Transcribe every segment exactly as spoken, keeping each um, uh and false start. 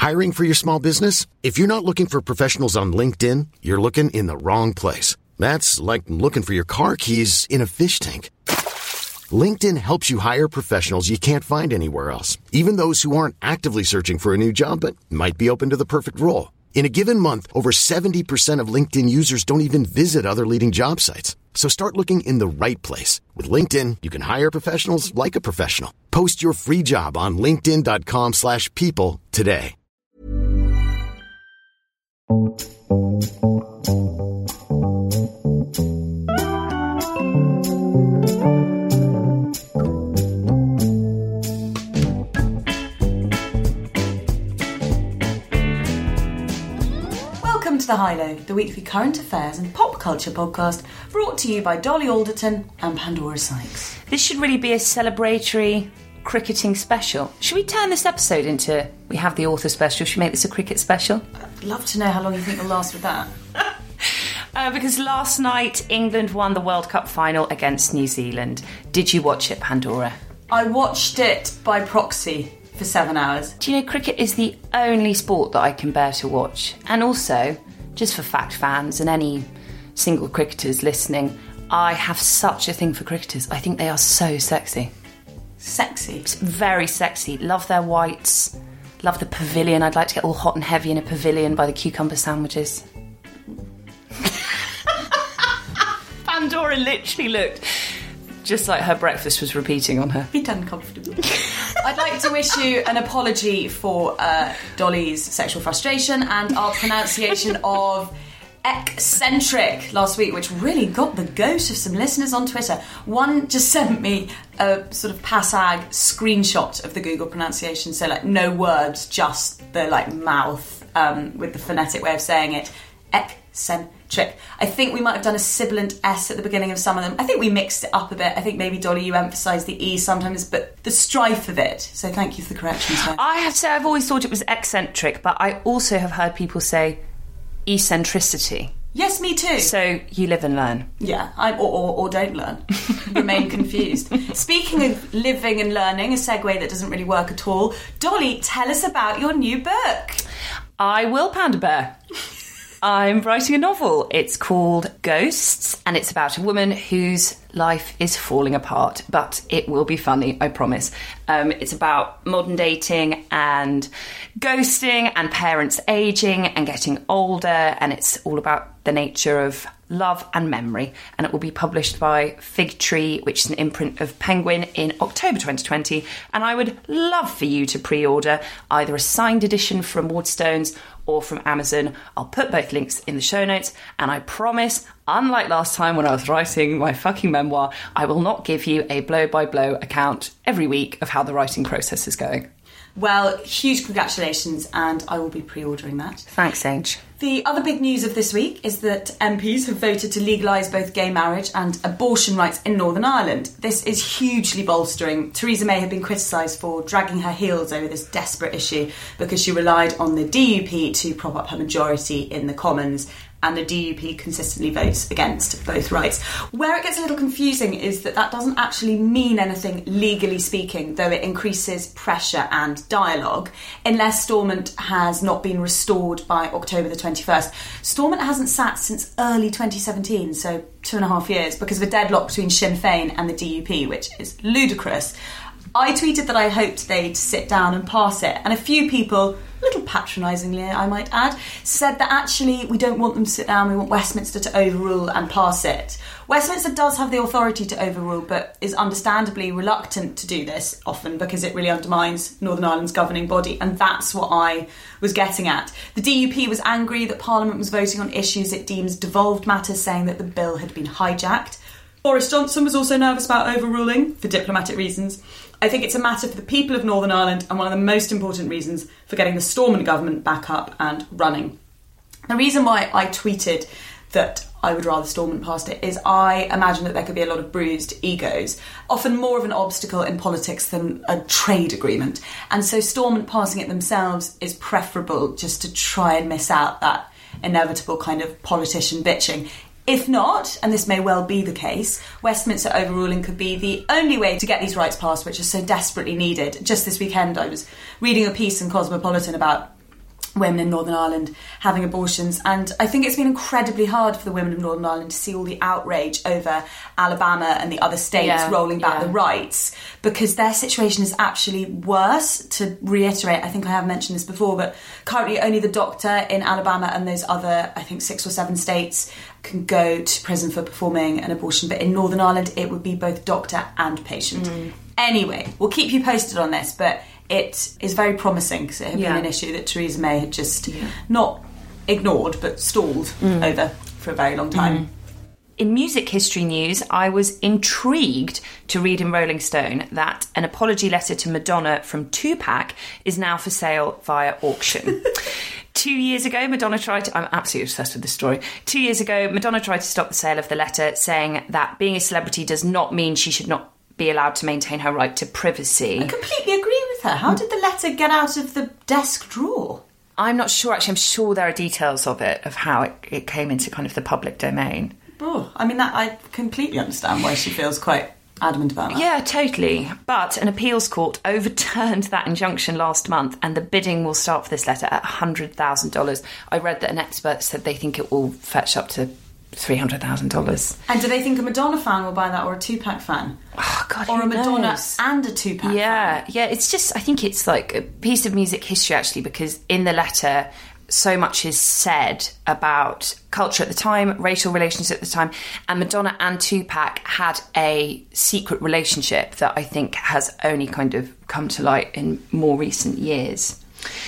Hiring for your small business? If you're not looking for professionals on LinkedIn, you're looking in the wrong place. That's like looking for your car keys in a fish tank. LinkedIn helps you hire professionals you can't find anywhere else, even those who aren't actively searching for a new job but might be open to the perfect role. In a given month, over seventy percent of LinkedIn users don't even visit other leading job sites. So start looking in the right place. With LinkedIn, you can hire professionals like a professional. Post your free job on linkedin.com slash people today. Welcome to The High Low, the weekly current affairs and pop culture podcast brought to you by Dolly Alderton and Pandora Sykes. This should really be a celebratory cricketing special. Should we turn this episode into, we have the author special, should we make this a cricket special? I'd love to know how long you think it'll last with that. uh, because last night, England won the World Cup final against New Zealand. Did you watch it, Pandora? I watched it by proxy for seven hours. Do you know, cricket is the only sport that I can bear to watch. And also, just for fact fans and any single cricketers listening, I have such a thing for cricketers. I think they are so sexy. Sexy? It's very sexy. Love their whites. Love the pavilion. I'd like to get all hot and heavy in a pavilion by the cucumber sandwiches. Pandora literally looked just like her breakfast was repeating on her. Bit uncomfortable. I'd like to wish you an apology for uh, Dolly's sexual frustration and our pronunciation of eccentric last week, which really got the goat of some listeners on Twitter. One just sent me a sort of passag screenshot of the Google pronunciation, so like no words, just the like mouth um, with the phonetic way of saying it. Eccentric. I think we might have done a sibilant S at the beginning of some of them. I think we mixed it up a bit. I think maybe, Dolly, you emphasised the E sometimes, but the strife of it. So thank you for the correction, sir. I have to say I've always thought it was eccentric, but I also have heard people say eccentricity. Yes, me too. So you live and learn. Yeah, I, or, or, or don't learn. Remain confused. Speaking of living and learning, a segue that doesn't really work at all, Dolly, tell us about your new book. I will, Panda Bear. I'm writing a novel. It's called Ghosts, and it's about a woman whose life is falling apart, but it will be funny, I promise. Um, it's about modern dating and ghosting and parents ageing and getting older, and it's all about the nature of love and memory, and it will be published by Fig Tree, which is an imprint of Penguin, in October twenty twenty, and I would love for you to pre-order either a signed edition from Waterstones or from Amazon. I'll put both links in the show notes, and I promise, unlike last time when I was writing my fucking memoir, I will not give you a blow-by-blow account every week of how the writing process is going. Well, huge congratulations, and I will be pre-ordering that. Thanks, Ange. The other big news of this week is that M Ps have voted to legalise both gay marriage and abortion rights in Northern Ireland. This is hugely bolstering. Theresa May had been criticised for dragging her heels over this desperate issue because she relied on the D U P to prop up her majority in the Commons, and the D U P consistently votes against both rights. Where it gets a little confusing is that that doesn't actually mean anything legally speaking, though it increases pressure and dialogue, unless Stormont has not been restored by October the twenty-first. Stormont hasn't sat since early twenty seventeen, so two and a half years, because of a deadlock between Sinn Féin and the D U P, which is ludicrous. I tweeted that I hoped they'd sit down and pass it, and a few people, a little patronisingly I might add, said that actually we don't want them to sit down, we want Westminster to overrule and pass it. Westminster does have the authority to overrule, but is understandably reluctant to do this, often because it really undermines Northern Ireland's governing body, and that's what I was getting at. The D U P was angry that Parliament was voting on issues it deems devolved matters, saying that the bill had been hijacked. Boris Johnson was also nervous about overruling, for diplomatic reasons. I think it's a matter for the people of Northern Ireland, and one of the most important reasons for getting the Stormont government back up and running. The reason why I tweeted that I would rather Stormont passed it is I imagine that there could be a lot of bruised egos, often more of an obstacle in politics than a trade agreement. And so Stormont passing it themselves is preferable, just to try and miss out that inevitable kind of politician bitching. If not, and this may well be the case, Westminster overruling could be the only way to get these rights passed, which are so desperately needed. Just this weekend I was reading a piece in Cosmopolitan about women in Northern Ireland having abortions, and I think it's been incredibly hard for the women of Northern Ireland to see all the outrage over Alabama and the other states yeah, rolling back yeah. the rights, because their situation is actually worse. To reiterate, I think I have mentioned this before, but currently only the doctor in Alabama and those other, I think, six or seven states can go to prison for performing an abortion, but in Northern Ireland it would be both doctor and patient. Mm. Anyway, we'll keep you posted on this, but it is very promising because it had yeah. been an issue that Theresa May had just yeah. not ignored but stalled mm. over for a very long time. Mm. In music history news, I was intrigued to read in Rolling Stone that an apology letter to Madonna from Tupac is now for sale via auction. Two years ago, Madonna tried to... I'm absolutely obsessed with this story. Two years ago, Madonna tried to stop the sale of the letter, saying that being a celebrity does not mean she should not be allowed to maintain her right to privacy. I completely agree with her. How did the letter get out of the desk drawer? I'm not sure, actually. I'm sure there are details of it, of how it, it came into kind of the public domain. Oh, I mean, that I completely understand why she feels quite adamant about that. Yeah, totally. But an appeals court overturned that injunction last month, and the bidding will start for this letter at one hundred thousand dollars. I read that an expert said they think it will fetch up to three hundred thousand dollars. And do they think a Madonna fan will buy that, or a Tupac fan? Oh, God, Or who a Madonna knows? and a Tupac yeah, fan? Yeah, it's just, I think it's like a piece of music history, actually, because in the letter, so much is said about culture at the time, racial relations at the time, and Madonna and Tupac had a secret relationship that I think has only kind of come to light in more recent years.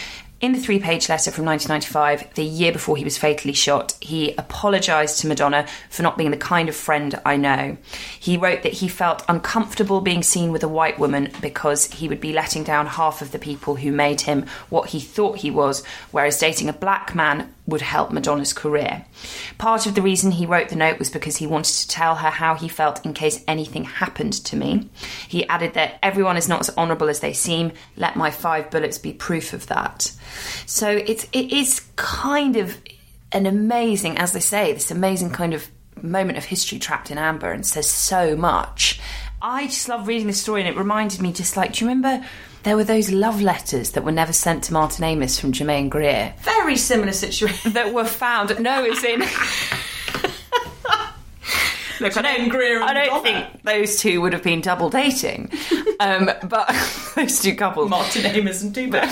In the three-page letter from nineteen ninety-five, the year before he was fatally shot, he apologised to Madonna for not being the kind of friend I know. He wrote that he felt uncomfortable being seen with a white woman because he would be letting down half of the people who made him what he thought he was, whereas dating a black man would help Madonna's career. Part of the reason he wrote the note was because he wanted to tell her how he felt in case anything happened to me. He added that everyone is not as honourable as they seem. Let my five bullets be proof of that. So it's, it is kind of an amazing, as they say, this amazing kind of moment of history trapped in amber, and says so much. I just love reading this story, and it reminded me just like, do you remember there were those love letters that were never sent to Martin Amis from Germaine Greer? Very similar situation. That were found. No, it's in... Look, I don't, Greer and I don't Madonna. think those two would have been double dating. Um, but those two couples. Martin Amis and Tupac.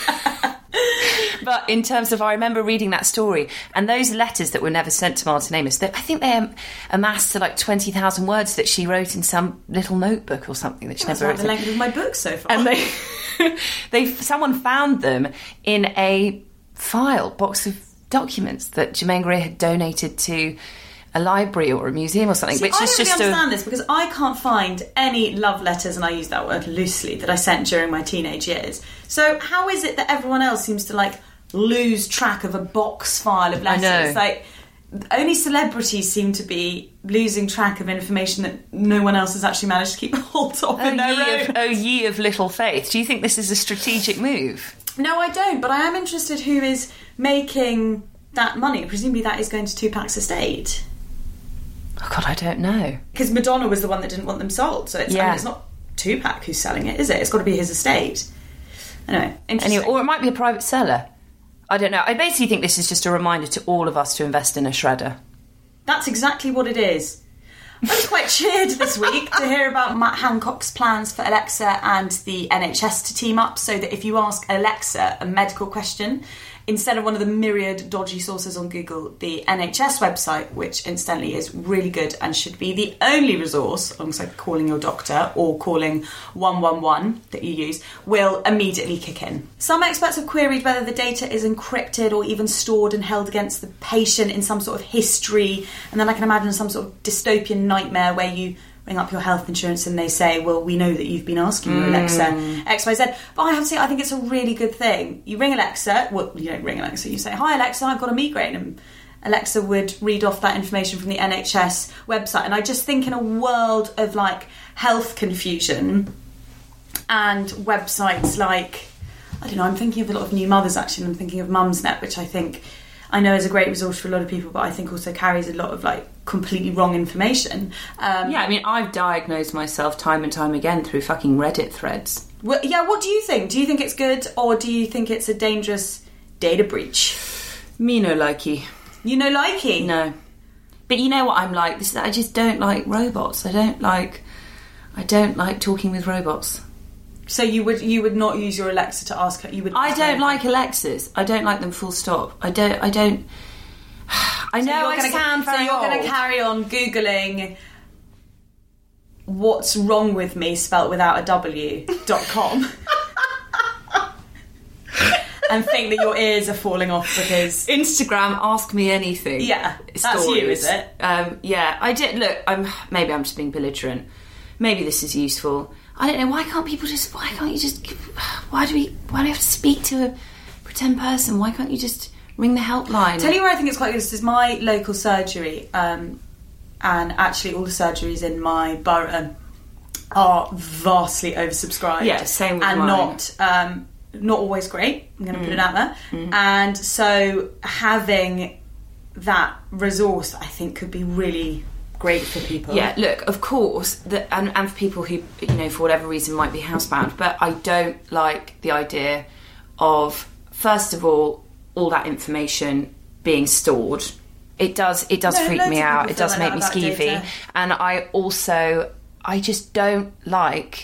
But in terms of, I remember reading that story, and those letters that were never sent to Martin Amis, they, I think they um, amassed to like twenty thousand words that she wrote in some little notebook or something that she That's never like wrote. the length of my book so far. And they, they, someone found them in a file, box of documents that Germaine Greer had donated to a library or a museum or something. See, which I is don't just really a, understand this, because I can't find any love letters, and I use that word loosely, that I sent during my teenage years. So how is it that everyone else seems to like lose track of a box file of letters? I know. Like, only celebrities seem to be losing track of information that no one else has actually managed to keep hold of oh, in their ye own. of, oh, ye of little faith. Do you think this is a strategic move? No, I don't, but I am interested who is making that money. Presumably that is going to Tupac's estate. Oh, God, I don't know. Because Madonna was the one that didn't want them sold, so it's, I Yeah. mean, it's not Tupac who's selling it, is it? It's got to be his estate. Anyway, interesting. Anyway, or it might be a private seller. I don't know. I basically think this is just a reminder to all of us to invest in a shredder. That's exactly what it is. I was quite cheered this week to hear about Matt Hancock's plans for Alexa and the N H S to team up, so that if you ask Alexa a medical question, instead of one of the myriad dodgy sources on Google, the N H S website, which incidentally is really good and should be the only resource, alongside calling your doctor or calling one one one that you use, will immediately kick in. Some experts have queried whether the data is encrypted or even stored and held against the patient in some sort of history, and then I can imagine some sort of dystopian nightmare where you ring up your health insurance and they say, well, we know that you've been asking your Alexa X Y Z. But I have to say, I think it's a really good thing. You ring Alexa, well, you don't ring Alexa, you say, hi Alexa, I've got a migraine, and Alexa would read off that information from the N H S website. And I just think in a world of like health confusion and websites like, I don't know, I'm thinking of a lot of new mothers actually, and I'm thinking of Mumsnet, which I think I know is a great resource for a lot of people, but I think also carries a lot of like completely wrong information. Um, Yeah, I mean, I've diagnosed myself time and time again through fucking Reddit threads. Well, yeah, what do you think? Do you think it's good, or do you think it's a dangerous data breach. Me no likey. You know likey? No. But you know what I'm like? This, I just don't like robots. I don't like... I don't like talking with robots. So you would you would not use your Alexa to ask her? You would. I don't like Alexas. I don't like them. Full stop. I don't. I don't. I know. So I gonna, sound very So you're going old. to carry on googling "what's wrong with me" spelt without a W dot com, and think that your ears are falling off because Instagram, ask me anything. Yeah, that's stories. you, is it? Um, yeah, I did. Look, I'm maybe I'm just being belligerent. Maybe this is useful. I don't know. Why can't people just? Why can't you just? Why do we? Why do we have to speak to a pretend person? Why can't you just ring the helpline? Tell you where I think it's quite good. This is my local surgery, um, and actually all the surgeries in my borough are vastly oversubscribed. Yeah, same with and mine. not um, not always great. I'm going to Mm. put it out there. Mm. And so having that resource, I think, could be really great for people. Yeah, look, of course, the, and, and for people who, you know, for whatever reason might be housebound, but I don't like the idea of, first of all, all that information being stored. It does, it does No, freak loads me of out. people It does feel make like me that about skeevy. data. And I also, I just don't like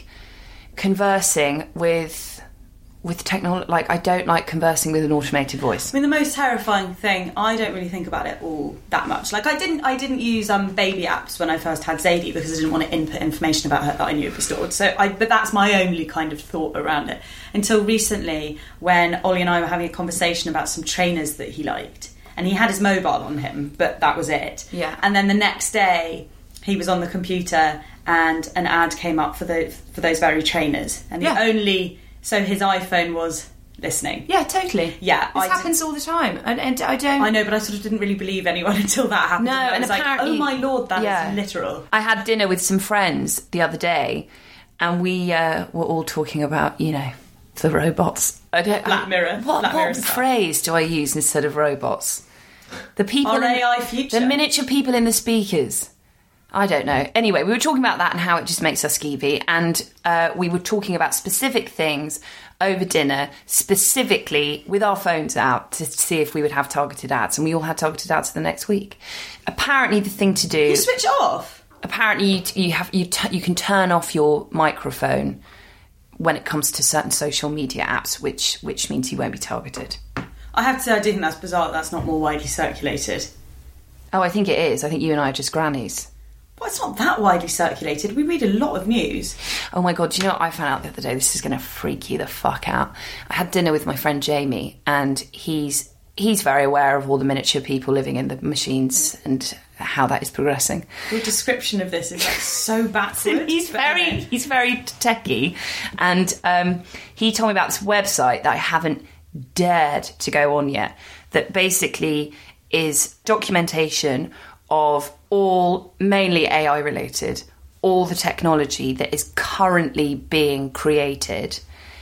conversing with with technology. Like, I don't like conversing with an automated voice. I mean, the most terrifying thing, I don't really think about it all that much. Like, I didn't I didn't use um, baby apps when I first had Zadie because I didn't want to input information about her that I knew would be stored. So, I, but that's my only kind of thought around it. Until recently, when Ollie and I were having a conversation about some trainers that he liked. And he had his mobile on him, but that was it. Yeah. And then the next day, he was on the computer and an ad came up for, the, for those very trainers. And Yeah. the only... So his iPhone was listening. Yeah, totally. Yeah, This I happens all the time. And, and I don't... I know, but I sort of didn't really believe anyone until that happened. No, I and was like, apparently- oh my lord, that is yeah. literal. I had dinner with some friends the other day, and we uh, were all talking about, you know, the robots. I don't, Black I- Mirror. What, Black what Mirror stuff. phrase do I use instead of robots? The people, Our in, A I future. the miniature people in the speakers. I don't know. Anyway, we were talking about that and how it just makes us skeevy, and uh, we were talking about specific things over dinner, specifically with our phones out to see if we would have targeted ads, and we all had targeted ads the next week. Apparently, the thing to do. You switch it off. Apparently, you, you have you t- you can turn off your microphone when it comes to certain social media apps, which which means you won't be targeted. I have to say, I do think that's bizarre. That's not more widely circulated. Oh, I think it is. I think you and I are just grannies. Well, it's not that widely circulated. We read a lot of news. Oh my God, do you know what I found out the other day? This is going to freak you the fuck out. I had dinner with my friend Jamie, and he's he's very aware of all the miniature people living in the machines and how that is progressing. Your description of this is like so backward. he's but very anyway. he's very techie, and um, he told me about this website that I haven't dared to go on yet, that basically is documentation of all, mainly A I related, all the technology that is currently being created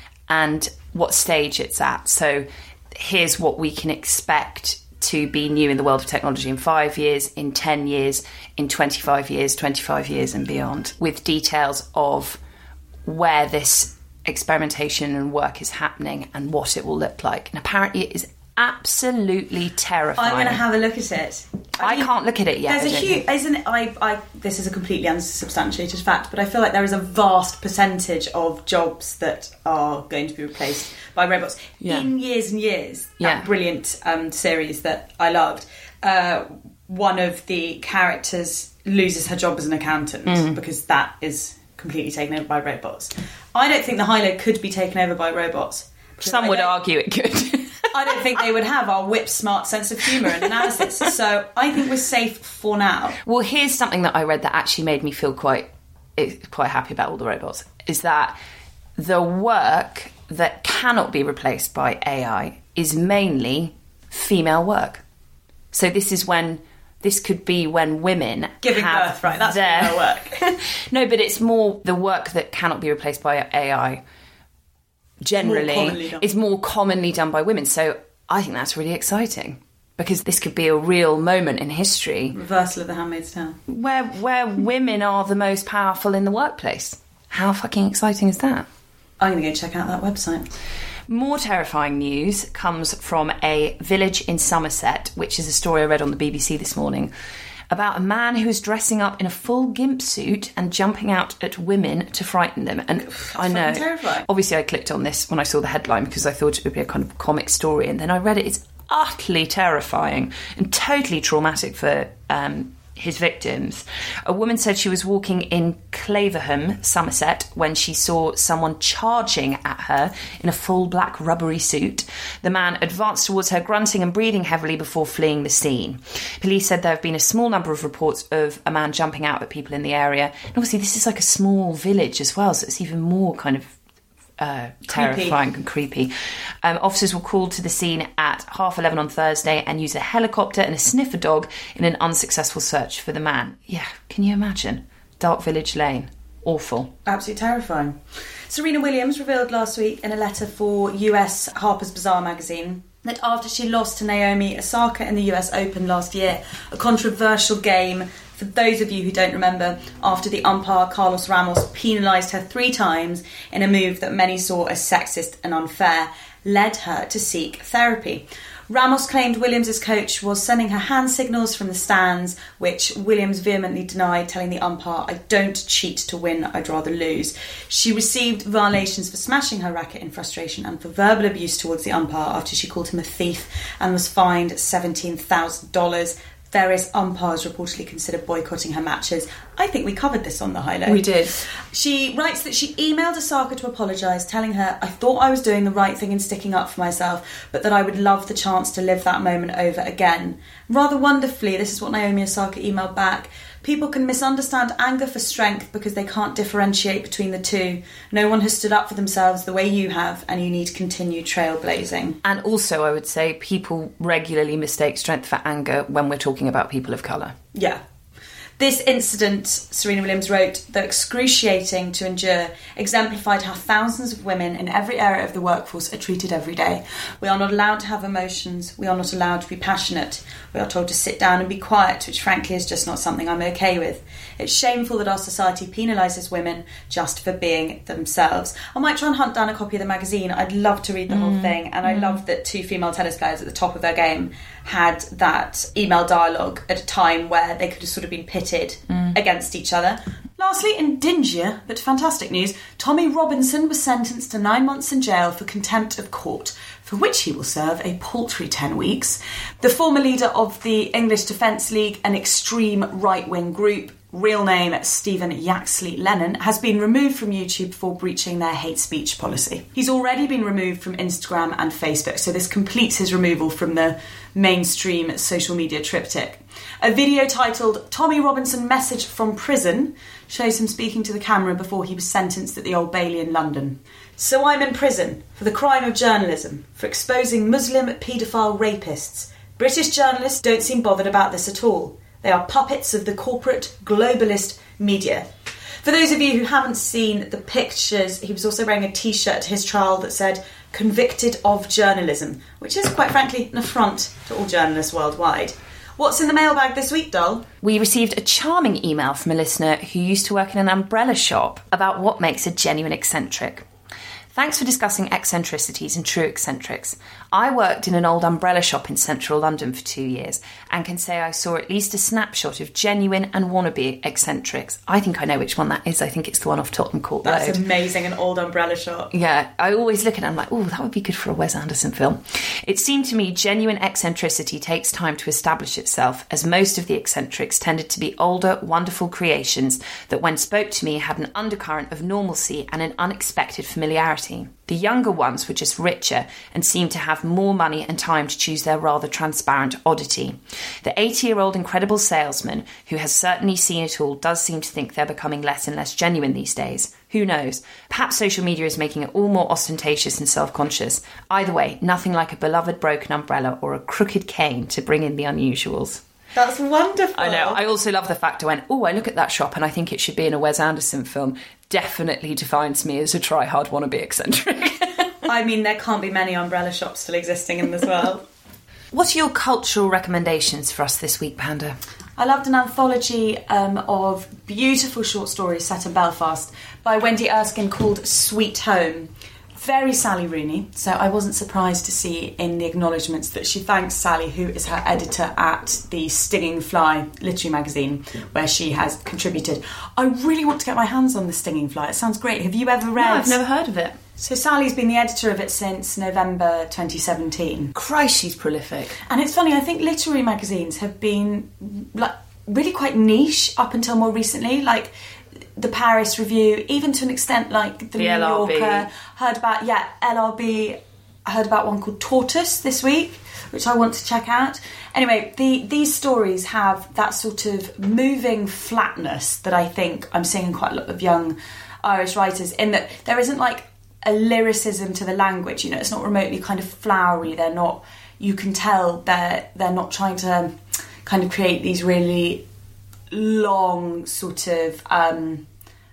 and what stage it's at. So here's what we can expect to be new in the world of technology in five years, in ten years, in twenty-five years, twenty-five years and beyond, with details of where this experimentation and work is happening and what it will look like. And apparently it is absolutely terrifying. I'm going to have a look at it. I mean, can't look at it yet. There's I a don't huge, think. isn't it? I, I, this is a completely unsubstantiated fact, but I feel like there is a vast percentage of jobs that are going to be replaced by robots Yeah. in years and years. Yeah. That brilliant um, series that I loved. Uh, one of the characters loses her job as an accountant Mm. because that is completely taken over by robots. I don't think the Hilo could be taken over by robots. Some I would don't- argue it could. I don't think they would have our whip smart sense of humour and analysis. So I think we're safe for now. Well, here's something that I read that actually made me feel quite eh, quite happy about all the robots, is that the work that cannot be replaced by A I is mainly female work. So this is when, this could be when women Giving have birth, right? That's their female work. No, but it's more the work that cannot be replaced by A I generally More commonly done. is more commonly done by women. So I think that's really exciting, because this could be a real moment in history Reversal of the Handmaid's Tale. where where women are the most powerful in the workplace. How fucking exciting is that? I'm going to go check out that website. More terrifying news comes from a village in Somerset, which is a story I read on the B B C this morning, about a man who is dressing up in a full gimp suit and jumping out at women to frighten them. And I know, terrifying. Obviously I clicked on this when I saw the headline because I thought it would be a kind of comic story, and then I read it. It's utterly terrifying and totally traumatic for um, his victims. A woman said she was walking in Claverham, Somerset, when she saw someone charging at her in a full black rubbery suit. The man advanced towards her, grunting and breathing heavily before fleeing the scene. Police said there have been a small number of reports of a man jumping out at people in the area. And obviously this is like a small village as well, so it's even more kind of Uh, terrifying creepy. and creepy. Um, officers were called to the scene at half eleven on Thursday and used a helicopter and a sniffer dog in an unsuccessful search for the man. Yeah, can you imagine? Dark Village Lane. Awful. Absolutely terrifying. Serena Williams revealed last week in a letter for U S Harper's Bazaar magazine that after she lost to Naomi Osaka in the U S Open last year, a controversial game, for those of you who don't remember, after the umpire Carlos Ramos penalised her three times in a move that many saw as sexist and unfair, led her to seek therapy. Ramos claimed Williams' coach was sending her hand signals from the stands, which Williams vehemently denied, telling the umpire, "I don't cheat to win, I'd rather lose." She received violations for smashing her racket in frustration and for verbal abuse towards the umpire after she called him a thief and was fined seventeen thousand dollars. Various umpires reportedly considered boycotting her matches. I think we covered this on The High Low. We did. She writes that she emailed Osaka to apologise, telling her, "I thought I was doing the right thing in sticking up for myself, but that I would love the chance to live that moment over again." Rather wonderfully, this is what Naomi Osaka emailed back. "People can misunderstand anger for strength because they can't differentiate between the two. No one has stood up for themselves the way you have, and you need to continue trailblazing." And also, I would say, people regularly mistake strength for anger when we're talking about people of colour. Yeah. This incident, Serena Williams wrote, though excruciating to endure, exemplified how thousands of women in every area of the workforce are treated every day. We are not allowed to have emotions. We are not allowed to be passionate. We are told to sit down and be quiet, which frankly is just not something I'm okay with. It's shameful that our society penalises women just for being themselves. I might try and hunt down a copy of the magazine. I'd love to read the mm. whole thing. And mm. I love that two female tennis players at the top of their game had that email dialogue at a time where they could have sort of been pitted mm. against each other. Lastly, in dingier but fantastic news, Tommy Robinson was sentenced to nine months in jail for contempt of court, for which he will serve a paltry ten weeks. The former leader of the English Defence League, an extreme right-wing group, real name Stephen Yaxley Lennon, has been removed from YouTube for breaching their hate speech policy. He's already been removed from Instagram and Facebook, so this completes his removal from the mainstream social media triptych. A video titled "Tommy Robinson Message from Prison" shows him speaking to the camera before he was sentenced at the Old Bailey in London. "So I'm in prison for the crime of journalism, for exposing Muslim paedophile rapists. British journalists don't seem bothered about this at all. They are puppets of the corporate globalist media." For those of you who haven't seen the pictures, he was also wearing a T-shirt at his trial that said "Convicted of Journalism," which is quite frankly an affront to all journalists worldwide. What's in the mailbag this week, doll? We received a charming email from a listener who used to work in an umbrella shop about what makes a genuine eccentric. Thanks for discussing eccentricities and true eccentrics. I worked in an old umbrella shop in central London for two years and can say I saw at least a snapshot of genuine and wannabe eccentrics. I think I know which one that is. I think it's the one off Tottenham Court Road. That's amazing, an old umbrella shop. Yeah, I always look at it and I'm like, oh, that would be good for a Wes Anderson film. It seemed to me genuine eccentricity takes time to establish itself, as most of the eccentrics tended to be older, wonderful creations that when spoke to me had an undercurrent of normalcy and an unexpected familiarity. The younger ones were just richer and seemed to have more money and time to choose their rather transparent oddity. The eighty-year-old incredible salesman, who has certainly seen it all, does seem to think they're becoming less and less genuine these days. Who knows? Perhaps social media is making it all more ostentatious and self-conscious. Either way, nothing like a beloved broken umbrella or a crooked cane to bring in the unusuals. That's wonderful. I know. I also love the fact I went, oh, I look at that shop and I think it should be in a Wes Anderson film. Definitely defines me as a try-hard wannabe eccentric. I mean, there can't be many umbrella shops still existing in this world. What are your cultural recommendations for us this week, Panda? I loved an anthology um, of beautiful short stories set in Belfast by Wendy Erskine called Sweet Home. Very Sally Rooney, so I wasn't surprised to see in the acknowledgements that she thanks Sally, who is her editor at the Stinging Fly literary magazine, where she has contributed. I really want to get my hands on the Stinging Fly. It sounds great. Have you ever read? No, I've never heard of it. So Sally's been the editor of it since November twenty seventeen. Christ, she's prolific. And it's funny, I think literary magazines have been like really quite niche up until more recently, like the Paris Review, even to an extent like the, the New L R B. Yorker. Heard about, yeah, L R B. I heard about one called Tortoise this week, which I want to check out. Anyway, the, these stories have that sort of moving flatness that I think I'm seeing in quite a lot of young Irish writers, in that there isn't like a lyricism to the language, you know, it's not remotely kind of flowery, they're not, you can tell they're, they're not trying to kind of create these really long sort of um,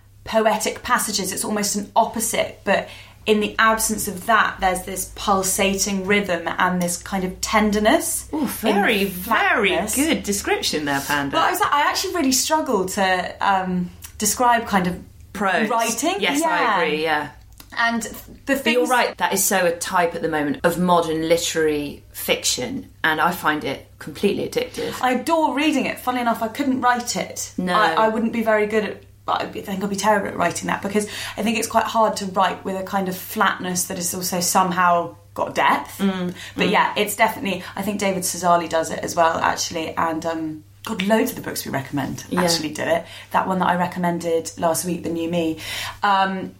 poetic passages. It's almost an opposite, but in the absence of that, there's this pulsating rhythm and this kind of tenderness. Oh, very, very good description there, Panda. Well, I, was, I actually really struggled to um, describe kind of prose writing. Yes, yeah. I agree, yeah. And the thing, you're right, that is so a type at the moment of modern literary fiction, and I find it completely addictive. I adore reading it. Funnily enough, I couldn't write it. No. I, I wouldn't be very good at, I think I'd be terrible at writing that, because I think it's quite hard to write with a kind of flatness that is also somehow got depth. Mm, but mm. yeah, it's definitely, I think David Cesali does it as well, actually, and um, God, loads of the books we recommend yeah. actually do it. That one that I recommended last week, The New Me. Um,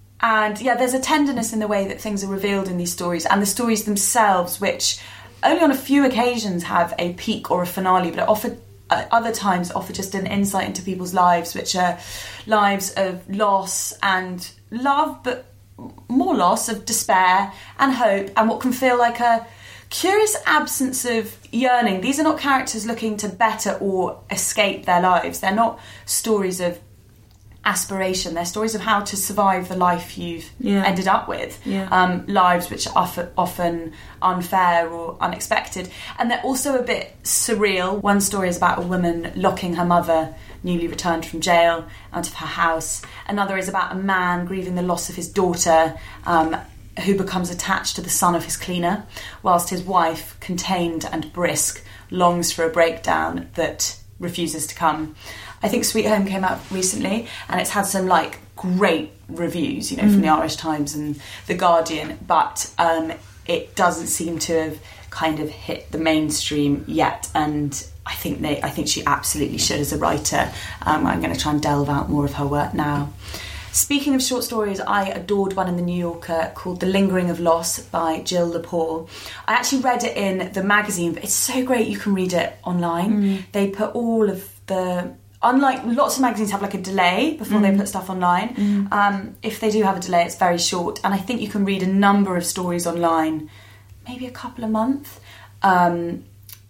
and yeah, there's a tenderness in the way that things are revealed in these stories, and the stories themselves, which only on a few occasions have a peak or a finale, but offer, uh, other times offer just an insight into people's lives, which are lives of loss and love, but more loss, of despair and hope, and what can feel like a curious absence of yearning. These are not characters looking to better or escape their lives. They're not stories of aspiration. They're stories of how to survive the life you've yeah. ended up with. Yeah. Um, lives which are often, often unfair or unexpected. And they're also a bit surreal. One story is about a woman locking her mother, newly returned from jail, out of her house. Another is about a man grieving the loss of his daughter, um, who becomes attached to the son of his cleaner, whilst his wife, contained and brisk, longs for a breakdown that refuses to come. I think Sweet Home came out recently, and it's had some like great reviews, you know, mm. from the Irish Times and the Guardian, but um, it doesn't seem to have kind of hit the mainstream yet. And I think they, I think she absolutely should as a writer. Um, I'm going to try and delve out more of her work now. Speaking of short stories, I adored one in the New Yorker called The Lingering of Loss by Jill Lepore. I actually read it in the magazine, but it's so great you can read it online. Mm. They put all of the... Unlike lots of magazines have like a delay before mm. they put stuff online. Mm. Um, if they do have a delay, it's very short. And I think you can read a number of stories online, maybe a couple a month, um,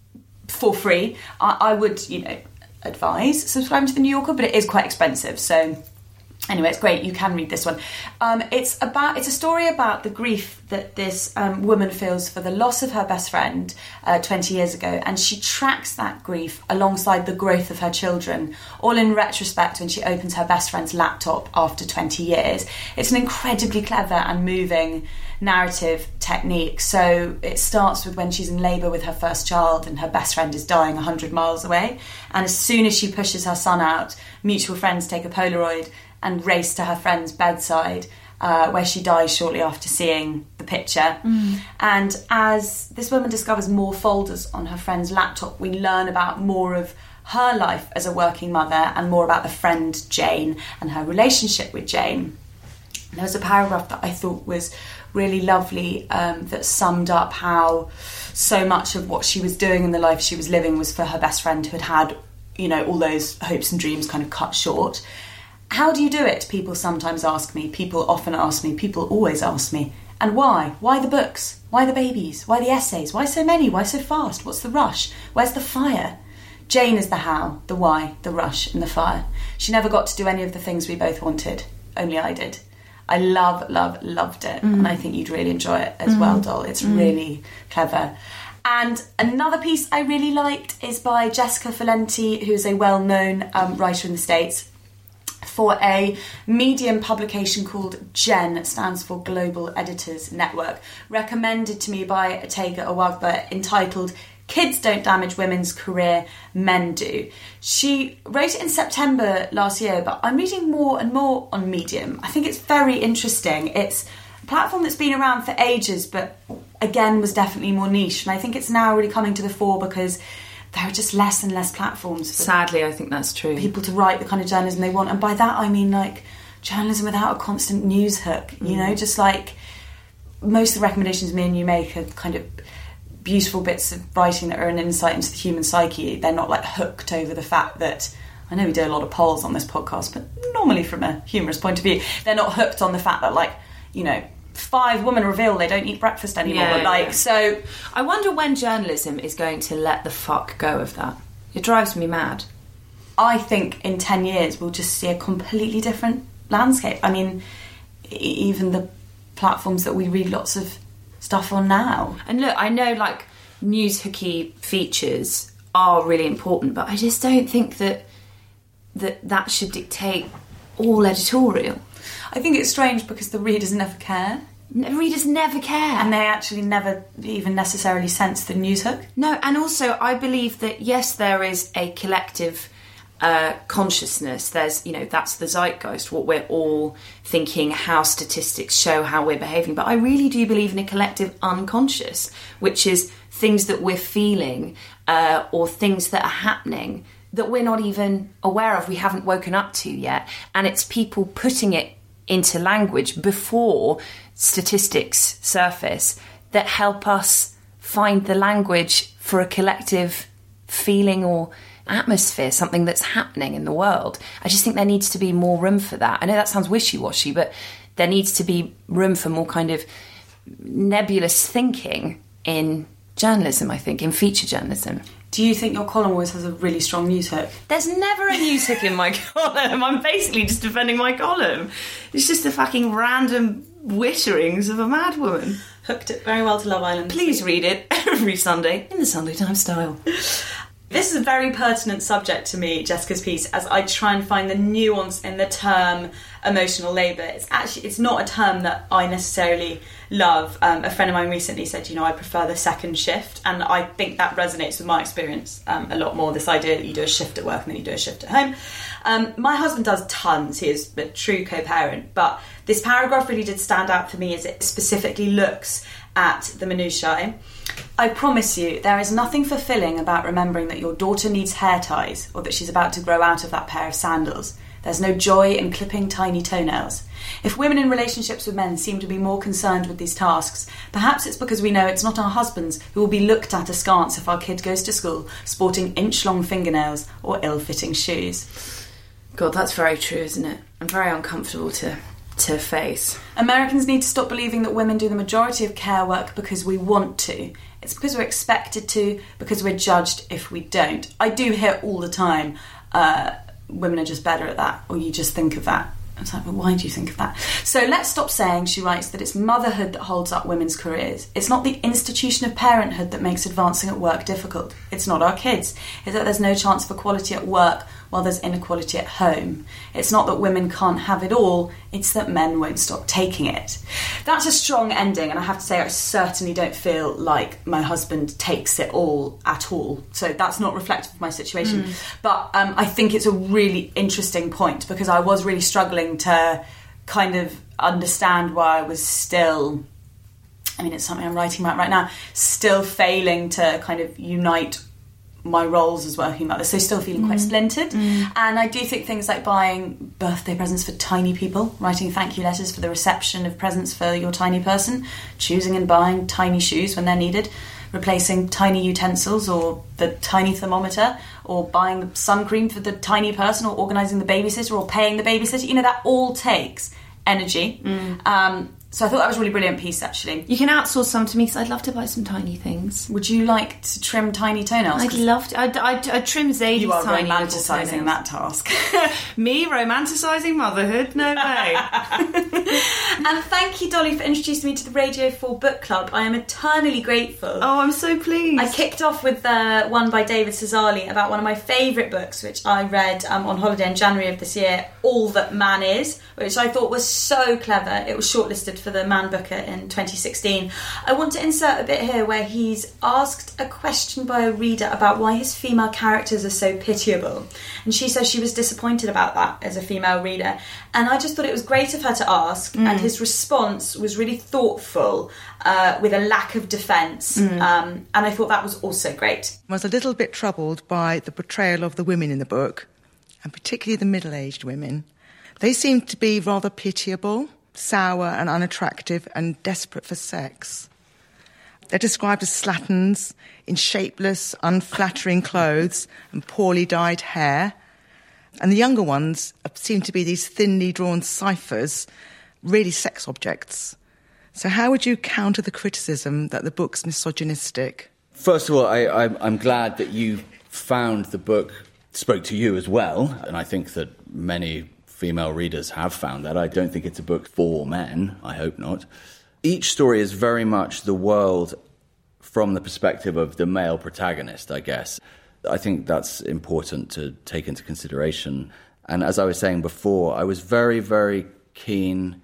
for free. I, I would, you know, advise subscribing to the New Yorker, but it is quite expensive. So anyway, it's great. You can read this one. Um, it's about it's a story about the grief that this um, woman feels for the loss of her best friend uh, twenty years ago, and she tracks that grief alongside the growth of her children, all in retrospect when she opens her best friend's laptop after twenty years. It's an incredibly clever and moving narrative technique. So it starts with when she's in labour with her first child and her best friend is dying one hundred miles away, and as soon as she pushes her son out, mutual friends take a Polaroid and race to her friend's bedside, uh, where she dies shortly after seeing the picture. Mm. And as this woman discovers more folders on her friend's laptop, we learn about more of her life as a working mother and more about the friend Jane and her relationship with Jane. There was a paragraph that I thought was really lovely, um, that summed up how so much of what she was doing in the life she was living was for her best friend who had had, you know, all those hopes and dreams kind of cut short. How do you do it? People sometimes ask me. People often ask me. People always ask me. And why? Why the books? Why the babies? Why the essays? Why so many? Why so fast? What's the rush? Where's the fire? Jane is the how, the why, the rush and the fire. She never got to do any of the things we both wanted. Only I did. I love, love, loved it. Mm. And I think you'd really enjoy it as mm. well, Doll. It's mm. really clever. And another piece I really liked is by Jessica Valenti, who is a well-known um, writer in the States. for a Medium publication called GEN, it stands for Global Editors Network, recommended to me by Atega Awagba, entitled Kids Don't Damage Women's Career, Men Do. She wrote it in September last year, but I'm reading more and more on Medium. I think it's very interesting. It's a platform that's been around for ages, but again was definitely more niche. And I think it's now really coming to the fore because there are just less and less platforms for Sadly, I think that's true. people to write the kind of journalism they want. And by that, I mean, like, journalism without a constant news hook, you mm. know, just like most of the recommendations me and you make are kind of beautiful bits of writing that are an insight into the human psyche. They're not like hooked over the fact that, I know we do a lot of polls on this podcast, but normally from a humorous point of view, they're not hooked on the fact that, like, you know, five women reveal they don't eat breakfast anymore. Yeah, like, yeah. So I wonder when journalism is going to let the fuck go of that. It drives me mad. I think in ten years we'll just see a completely different landscape. I mean, e- even the platforms that we read lots of stuff on now. And look, I know like news hooky features are really important, but I just don't think that that that should dictate all editorial. I think it's strange because the readers never care. Readers never care. And they actually never even necessarily sense the news hook. No, and also I believe that, yes, there is a collective uh, consciousness. There's, you know, that's the zeitgeist, what we're all thinking, how statistics show how we're behaving. But I really do believe in a collective unconscious, which is things that we're feeling uh, or things that are happening that we're not even aware of, we haven't woken up to yet. And it's people putting it into language before statistics surface that help us find the language for a collective feeling or atmosphere, something that's happening in the world. I just think there needs to be more room for that. I know that sounds wishy-washy, but there needs to be room for more kind of nebulous thinking in journalism, I think, in feature journalism. Do you think your column always has a really strong news hook? There's never a news hook in my column. I'm basically just defending my column. It's just the fucking random witterings of a mad woman. Hooked it very well to Love Island. Please read it every Sunday in the Sunday Times style. This is a very pertinent subject to me, Jessica's piece, as I try and find the nuance in the term emotional labour. It's actually, it's not a term that I necessarily love. Um, a friend of mine recently said, you know, I prefer the second shift, and I think that resonates with my experience um, a lot more, this idea that you do a shift at work and then you do a shift at home. Um, my husband does tons, he is a true co-parent, but this paragraph really did stand out for me as it specifically looks at the minutiae. I promise you, there is nothing fulfilling about remembering that your daughter needs hair ties or that she's about to grow out of that pair of sandals. There's no joy in clipping tiny toenails. If women in relationships with men seem to be more concerned with these tasks, perhaps it's because we know it's not our husbands who will be looked at askance if our kid goes to school sporting inch-long fingernails or ill-fitting shoes. God, that's very true, isn't it? I'm very uncomfortable to... to face. Americans need to stop believing that women do the majority of care work because we want to. It's because we're expected to, because we're judged if we don't. I do hear all the time, uh, women are just better at that, or you just think of that. I was like, well, why do you think of that? So let's stop saying, she writes, that it's motherhood that holds up women's careers. It's not the institution of parenthood that makes advancing at work difficult. It's not our kids. It's that there's no chance for equality at work while there's inequality at home. It's not that women can't have it all, it's that men won't stop taking it. That's a strong ending, and I have to say I certainly don't feel like my husband takes it all at all. So that's not reflective of my situation. Mm. But um, I think it's a really interesting point, because I was really struggling to kind of understand why I was still... I mean, it's something I'm writing about right now, still failing to kind of unite my roles as working mother, so still feeling quite mm. splintered. Mm. And I do think things like buying birthday presents for tiny people, writing thank you letters for the reception of presents for your tiny person, choosing and buying tiny shoes when they're needed, replacing tiny utensils or the tiny thermometer, or buying the sun cream for the tiny person, or organising the babysitter, or paying the babysitter, you know, that all takes energy. Mm. Um, So I thought that was a really brilliant piece, actually. You can outsource some to me because I'd love to buy some tiny things. Would you like to trim tiny toenails? I'd love to. I'd, I'd, I'd trim Zadie's You are tiny romanticising that task. Me romanticising motherhood? No way. And thank you, Dolly, for introducing me to the Radio four Book Club. I am eternally grateful. Oh, I'm so pleased. I kicked off with uh, one by David Cesali about one of my favourite books, which I read um, on holiday in January of this year, All That Man Is, which I thought was so clever. It was shortlisted for the Man Booker in twenty sixteen. I want to insert a bit here where he's asked a question by a reader about why his female characters are so pitiable. And she says she was disappointed about that as a female reader. And I just thought it was great of her to ask, mm. and his response was really thoughtful, uh, with a lack of defence. Mm. Um, and I thought that was also great. I was a little bit troubled by the portrayal of the women in the book, and particularly the middle-aged women. They seemed to be rather pitiable, sour and unattractive, and desperate for sex. They're described as slatterns in shapeless, unflattering clothes and poorly dyed hair. And the younger ones seem to be these thinly drawn ciphers, really sex objects. So how would you counter the criticism that the book's misogynistic? First of all, I, I, I'm glad that you found the book spoke to you as well, and I think that many female readers have found that. I don't think it's a book for men. I hope not. Each story is very much the world from the perspective of the male protagonist, I guess. I think that's important to take into consideration. And as I was saying before, I was very, very keen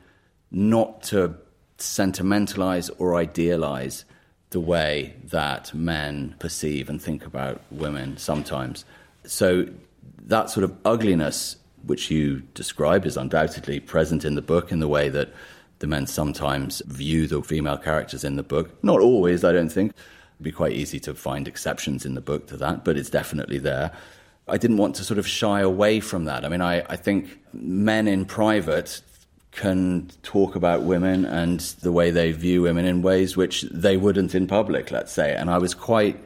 not to sentimentalise or idealise the way that men perceive and think about women sometimes. So that sort of ugliness which you describe is undoubtedly present in the book in the way that the men sometimes view the female characters in the book. Not always, I don't think. It'd be quite easy to find exceptions in the book to that, but it's definitely there. I didn't want to sort of shy away from that. I mean, I, I think men in private can talk about women and the way they view women in ways which they wouldn't in public, let's say. And I was quite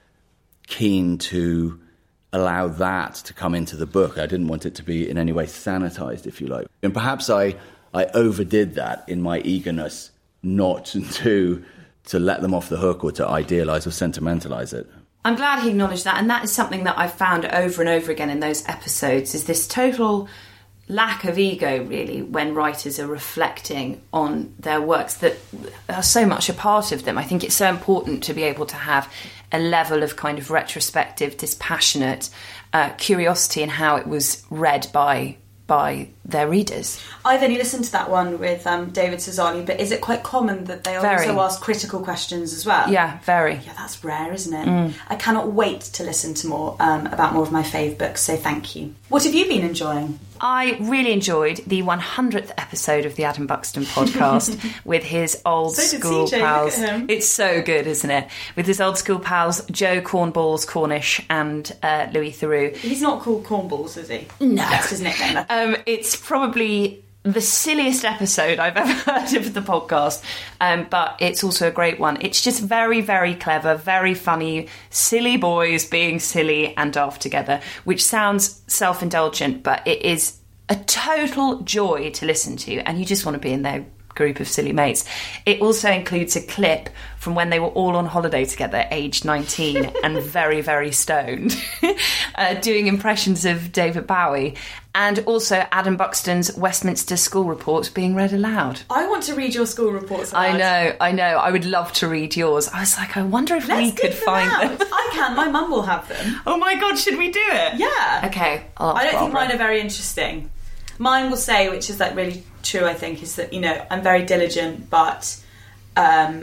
keen to allow that to come into the book. I didn't want it to be in any way sanitized, if you like. And perhaps I, I overdid that in my eagerness not to to let them off the hook or to idealize or sentimentalize it. I'm glad he acknowledged that, and that is something that I've found over and over again in those episodes, is this total lack of ego, really, when writers are reflecting on their works that are so much a part of them. I think it's so important to be able to have a level of kind of retrospective, dispassionate uh, curiosity in how it was read by by their readers. I've only listened to that one with um, David Cesali, but is it quite common that they very. also ask critical questions as well? Yeah, very. Yeah, that's rare, isn't it? Mm. I cannot wait to listen to more um, about more of my fave books, so thank you. What have you been enjoying? I really enjoyed the one hundredth episode of the Adam Buxton podcast with his old so school did C J, pals. look at him. It's so good, isn't it? With his old school pals, Joe Cornballs Cornish and uh, Louis Theroux. He's not called Cornballs, is he? No. That's his nickname. Um, it's probably the silliest episode I've ever heard of the podcast, um, but it's also a great one. It's just very, very clever, very funny, silly boys being silly and daft together, which sounds self-indulgent, but it is a total joy to listen to, and you just want to be in their group of silly mates. It also includes a clip from when they were all on holiday together, aged nineteen, and very, very stoned, uh, doing impressions of David Bowie, and also Adam Buxton's Westminster School Report being read aloud. I want to read your school reports aloud. I know, I know. I would love to read yours. I was like, I wonder if Let's we could dig them find out. them. I can. My mum will have them. Oh my God, should we do it? Yeah. Okay. I'll I don't think Barbara. mine are very interesting. Mine will say, which is like really true, I think, is that, you know, I'm very diligent, but um,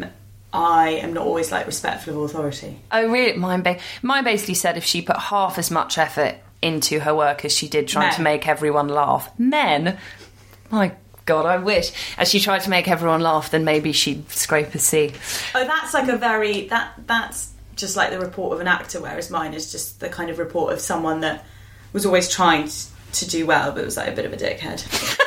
I am not always like respectful of authority. Oh, really? Mine, ba- mine basically said if she put half as much effort into her work as she did trying Men. to make everyone laugh. Men? My God, I wish. As she tried to make everyone laugh, then maybe she'd scrape a C. Oh, that's like a very... that That's just like the report of an actor, whereas mine is just the kind of report of someone that was always trying to, to do well, but was like a bit of a dickhead.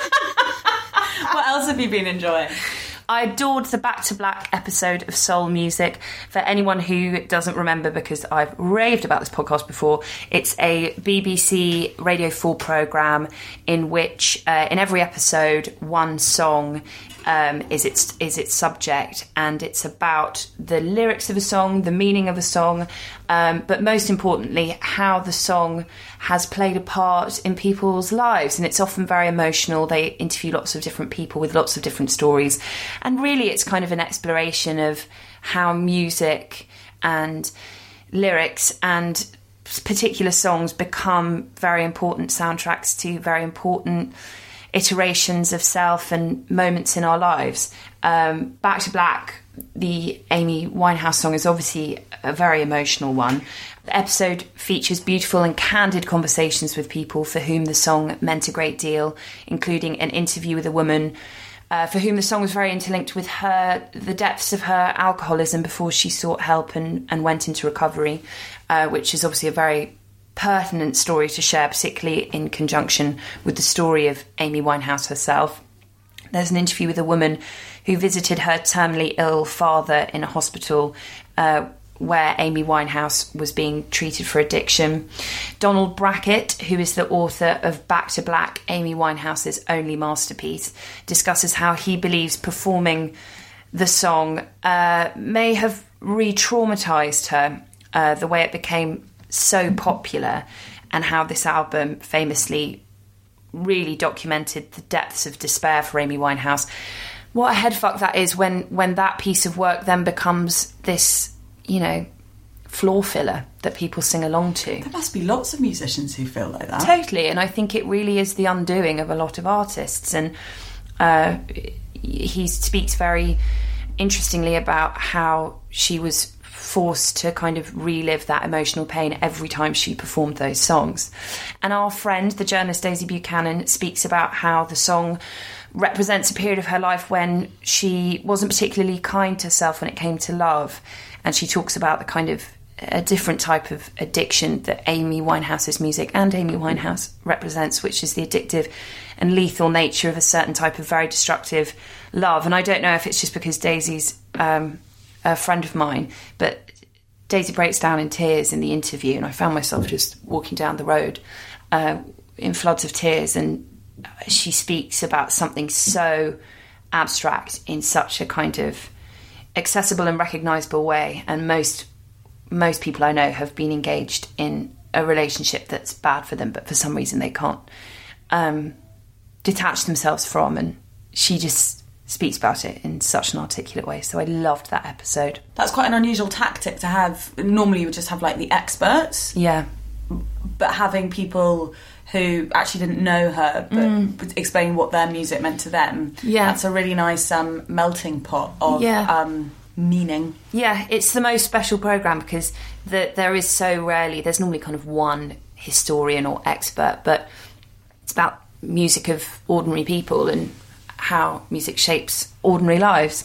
What else have you been enjoying? I adored the Back to Black episode of Soul Music. For anyone who doesn't remember, because I've raved about this podcast before, it's a B B C Radio four programme in which, uh, in every episode, one song um, is its is its subject, and it's about the lyrics of a song, the meaning of a song, um, but most importantly, how the song has played a part in people's lives. And it's often very emotional. They interview lots of different people with lots of different stories, and really it's kind of an exploration of how music and lyrics and particular songs become very important soundtracks to very important iterations of self and moments in our lives. Um, Back to Black, the Amy Winehouse song, is obviously a very emotional one. The episode features beautiful and candid conversations with people for whom the song meant a great deal, including an interview with a woman uh, for whom the song was very interlinked with her, the depths of her alcoholism before she sought help and, and went into recovery, uh, which is obviously a very pertinent story to share, particularly in conjunction with the story of Amy Winehouse herself. There's an interview with a woman who visited her terminally ill father in a hospital uh, where Amy Winehouse was being treated for addiction. Donald Brackett, who is the author of Back to Black, Amy Winehouse's only masterpiece, discusses how he believes performing the song uh, may have re-traumatised her, uh, the way it became so popular, and how this album famously really documented the depths of despair for Amy Winehouse. What a headfuck that is when when that piece of work then becomes this, you know, floor filler that people sing along to. There must be lots of musicians who feel like that. Totally, and I think it really is the undoing of a lot of artists. And uh, he speaks very interestingly about how she was forced to kind of relive that emotional pain every time she performed those songs. And our friend, the journalist Daisy Buchanan, speaks about how the song represents a period of her life when she wasn't particularly kind to herself when it came to love. And she talks about the kind of a different type of addiction that Amy Winehouse's music and Amy Winehouse represents, which is the addictive and lethal nature of a certain type of very destructive love. And I don't know if it's just because Daisy's um, a friend of mine, but Daisy breaks down in tears in the interview, and I found myself just walking down the road uh, in floods of tears, and she speaks about something so abstract in such a kind of accessible and recognisable way, and most most people I know have been engaged in a relationship that's bad for them, but for some reason they can't um, detach themselves from, and she just speaks about it in such an articulate way. So I loved that episode. That's quite an unusual tactic to have. Normally you would just have like the experts. Yeah. But having people who actually didn't know her but mm. explain what their music meant to them. Yeah. That's a really nice um, melting pot of yeah. um, meaning. Yeah, it's the most special programme because the, there is so rarely, there's normally kind of one historian or expert, but it's about music of ordinary people and how music shapes ordinary lives.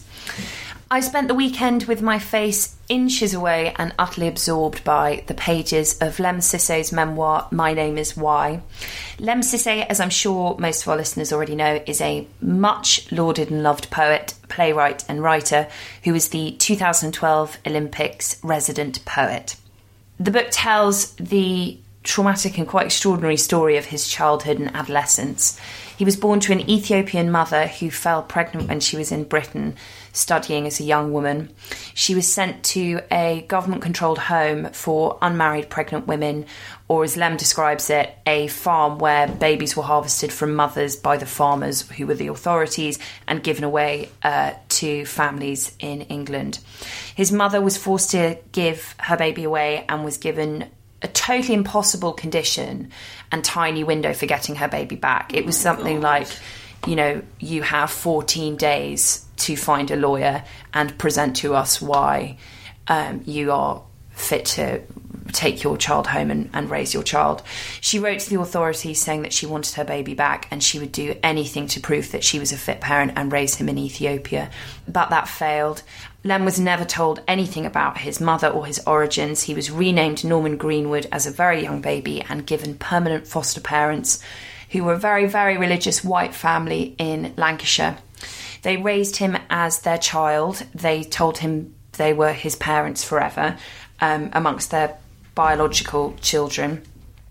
I spent the weekend with my face inches away and utterly absorbed by the pages of Lemn Sissay's memoir, My Name Is Why. Lemn Sissay, as I'm sure most of our listeners already know, is a much lauded and loved poet, playwright and writer who was the two thousand twelve Olympics resident poet. The book tells the traumatic and quite extraordinary story of his childhood and adolescence. He was born to an Ethiopian mother who fell pregnant when she was in Britain, studying as a young woman. She was sent to a government-controlled home for unmarried pregnant women, or as Lemn describes it, a farm where babies were harvested from mothers by the farmers, who were the authorities, and given away uh, to families in England. His mother was forced to give her baby away and was given a totally impossible condition and tiny window for getting her baby back. It was something like, you know, you have fourteen days to find a lawyer and present to us why um, you are fit to take your child home and, and raise your child. She wrote to the authorities saying that she wanted her baby back and she would do anything to prove that she was a fit parent and raise him in Ethiopia. But that failed. Lemn was never told anything about his mother or his origins. He was renamed Norman Greenwood as a very young baby and given permanent foster parents who were a very, very religious white family in Lancashire. They raised him as their child. They told him they were his parents forever, um, amongst their biological children.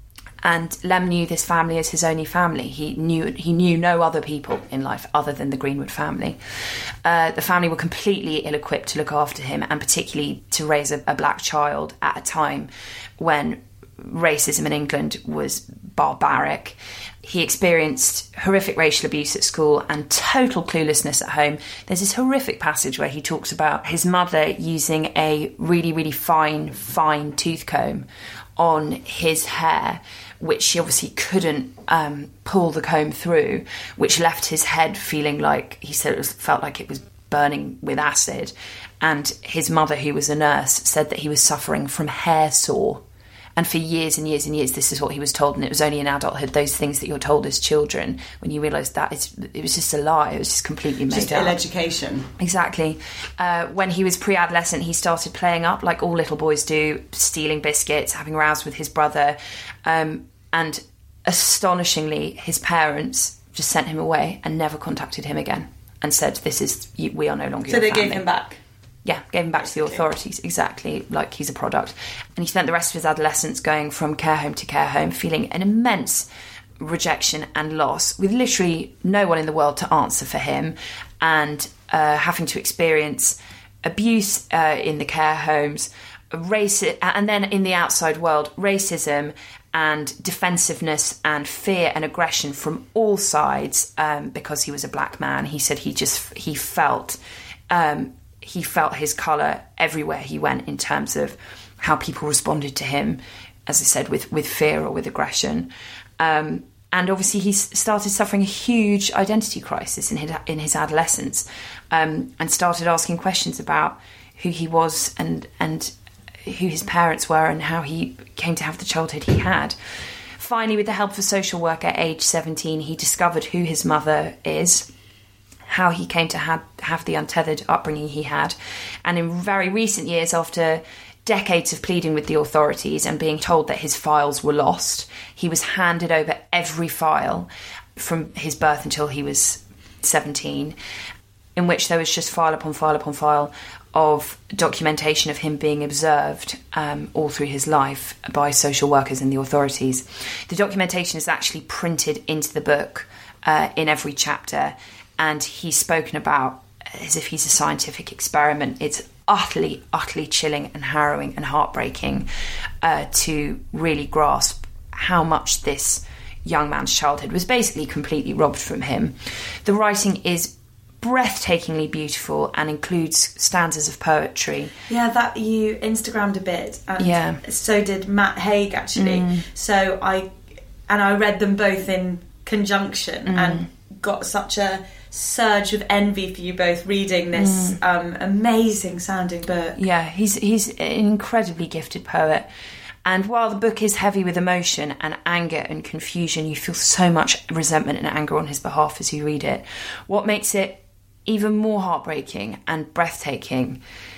And Lem knew this family as his only family. He knew he knew no other people in life other than the Greenwood family. Uh, the family were completely ill-equipped to look after him, and particularly to raise a, a black child at a time when racism in England was barbaric. He experienced horrific racial abuse at school and total cluelessness at home. There's this horrific passage where he talks about his mother using a really, really fine, fine tooth comb on his hair, which she obviously couldn't um, pull the comb through, which left his head feeling like, he said it was, felt like it was burning with acid. And his mother, who was a nurse, said that he was suffering from hair sore. And for years and years and years, this is what he was told. And it was only in adulthood, those things that you're told as children, when you realise that is, it was just a lie. It was just completely made just up. Just ill-education. Exactly. Uh, when he was pre-adolescent, he started playing up like all little boys do, stealing biscuits, having rows with his brother. Um, and astonishingly, his parents just sent him away and never contacted him again and said, "This is, we are no longer so your they family." gave him back? Yeah, gave him back to the authorities, exactly, like he's a product. And he spent the rest of his adolescence going from care home to care home, feeling an immense rejection and loss, with literally no one in the world to answer for him, and uh, having to experience abuse uh, in the care homes, race, and then in the outside world, racism and defensiveness and fear and aggression from all sides, um, because he was a black man. He said he just, he felt... Um, he felt his colour everywhere he went in terms of how people responded to him, as I said, with, with fear or with aggression. Um, and obviously he started suffering a huge identity crisis in his, in his adolescence, um, and started asking questions about who he was and, and who his parents were and how he came to have the childhood he had. Finally, with the help of a social worker at age seventeen, he discovered who his mother is, how he came to have, have the untethered upbringing he had. And in very recent years, after decades of pleading with the authorities and being told that his files were lost, he was handed over every file from his birth until he was seventeen, in which there was just file upon file upon file of documentation of him being observed um, all through his life by social workers and the authorities. The documentation is actually printed into the book uh, in every chapter, and he's spoken about as if he's a scientific experiment. It's utterly, utterly chilling and harrowing and heartbreaking uh, to really grasp how much this young man's childhood was basically completely robbed from him. The writing is breathtakingly beautiful and includes stanzas of poetry. Yeah, that you Instagrammed a bit, and yeah. so did Matt Haig actually. Mm. So I and I read them both in conjunction mm. and got such a surge of envy for you both reading this mm. um, amazing sounding book. Yeah, he's he's an incredibly gifted poet. And while the book is heavy with emotion and anger and confusion, you feel so much resentment and anger on his behalf as you read it. What makes it even more heartbreaking and breathtaking,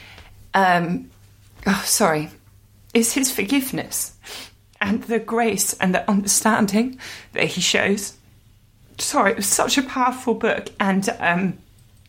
um, oh, sorry, is his forgiveness and the grace and the understanding that he shows. Sorry, it was such a powerful book, and um,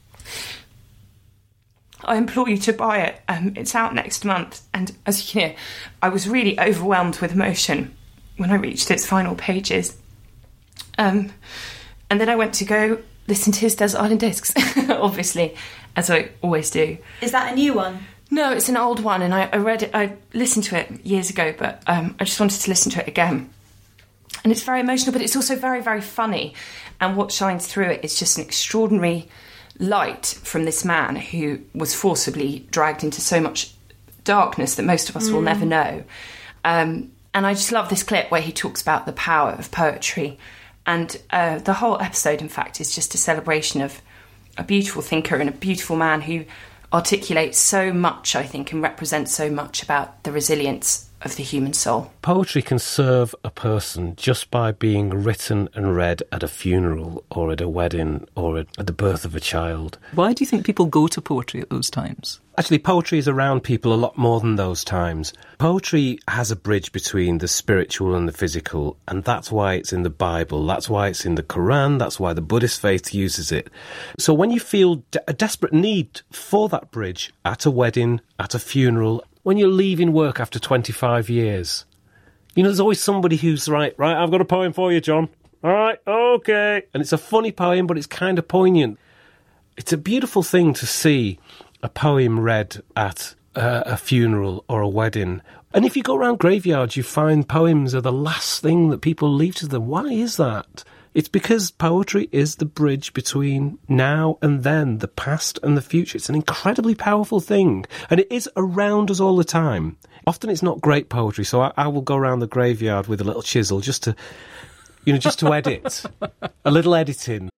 I implore you to buy it. Um, it's out next month, and as you hear, I was really overwhelmed with emotion when I reached its final pages. Um, and then I went to go listen to his Desert Island Discs, obviously, as I always do. Is that a new one? No, it's an old one, and I, I read it, I listened to it years ago, but um, I just wanted to listen to it again. And it's very emotional, but it's also very, very funny. And what shines through it is just an extraordinary light from this man who was forcibly dragged into so much darkness that most of us mm. will never know. Um, and I just love this clip where he talks about the power of poetry. And uh, the whole episode, in fact, is just a celebration of a beautiful thinker and a beautiful man who articulates so much, I think, and represents so much about the resilience of the human soul. Poetry can serve a person just by being written and read at a funeral or at a wedding or at the birth of a child. Why do you think people go to poetry at those times? Actually, poetry is around people a lot more than those times. Poetry has a bridge between the spiritual and the physical, and that's why it's in the Bible, that's why it's in the Quran, that's why the Buddhist faith uses it. So when you feel de- a desperate need for that bridge at a wedding, at a funeral, when you're leaving work after twenty-five years, You know, there's always somebody who's right, right, I've got a poem for you, John. All right, okay. And it's a funny poem, but it's kind of poignant. It's a beautiful thing to see a poem read at uh, a funeral or a wedding. And if you go around graveyards, you find poems are the last thing that people leave to them. Why is that? It's because poetry is the bridge between now and then, the past and the future. It's an incredibly powerful thing, and it is around us all the time. Often it's not great poetry, so I, I will go around the graveyard with a little chisel just to, you know, just to edit. A little editing.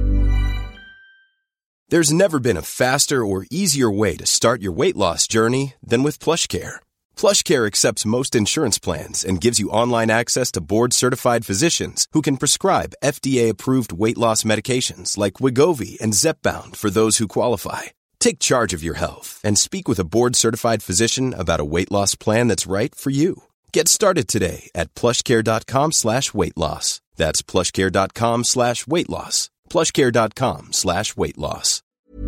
There's never been a faster or easier way to start your weight loss journey than with PlushCare. PlushCare accepts most insurance plans and gives you online access to board-certified physicians who can prescribe F D A-approved weight loss medications like Wegovy and Zepbound for those who qualify. Take charge of your health and speak with a board-certified physician about a weight loss plan that's right for you. Get started today at plushcare.com slash weight loss. That's plushcare.com slash weight loss. plushcare.com slash weight loss.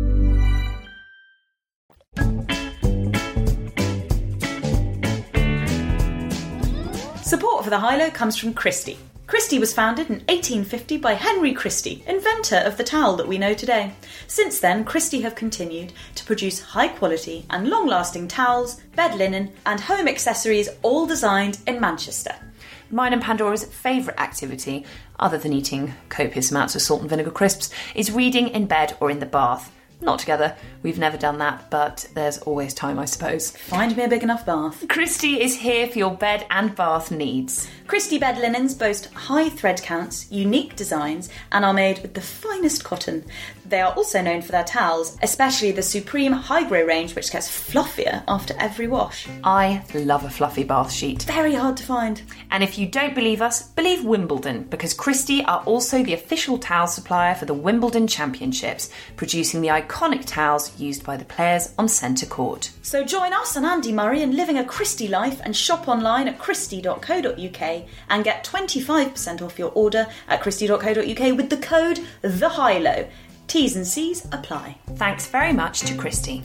Support for the High-Low comes from Christie. Christie was founded in eighteen fifty by Henry Christie, inventor of the towel that we know today. Since then, Christie have continued to produce high-quality and long-lasting towels, bed linen and home accessories, all designed in Manchester. Mine and Pandora's favourite activity, other than eating copious amounts of salt and vinegar crisps, is reading in bed or in the bath. Not together. We've never done that, but there's always time, I suppose. Find me a big enough bath. Christie is here for your bed and bath needs. Christie bed linens boast high thread counts, unique designs, and are made with the finest cotton. They are also known for their towels, especially the Supreme High-Grow range, which gets fluffier after every wash. I love a fluffy bath sheet. Very hard to find. And if you don't believe us, believe Wimbledon, because Christie are also the official towel supplier for the Wimbledon Championships, producing the iconic towels used by the players on centre court. So join us and Andy Murray in living a Christie life and shop online at christie dot co dot uk and get twenty-five percent off your order at christie dot co dot uk with the code THEHIGHLOW. T's and C's apply. Thanks very much to Christie.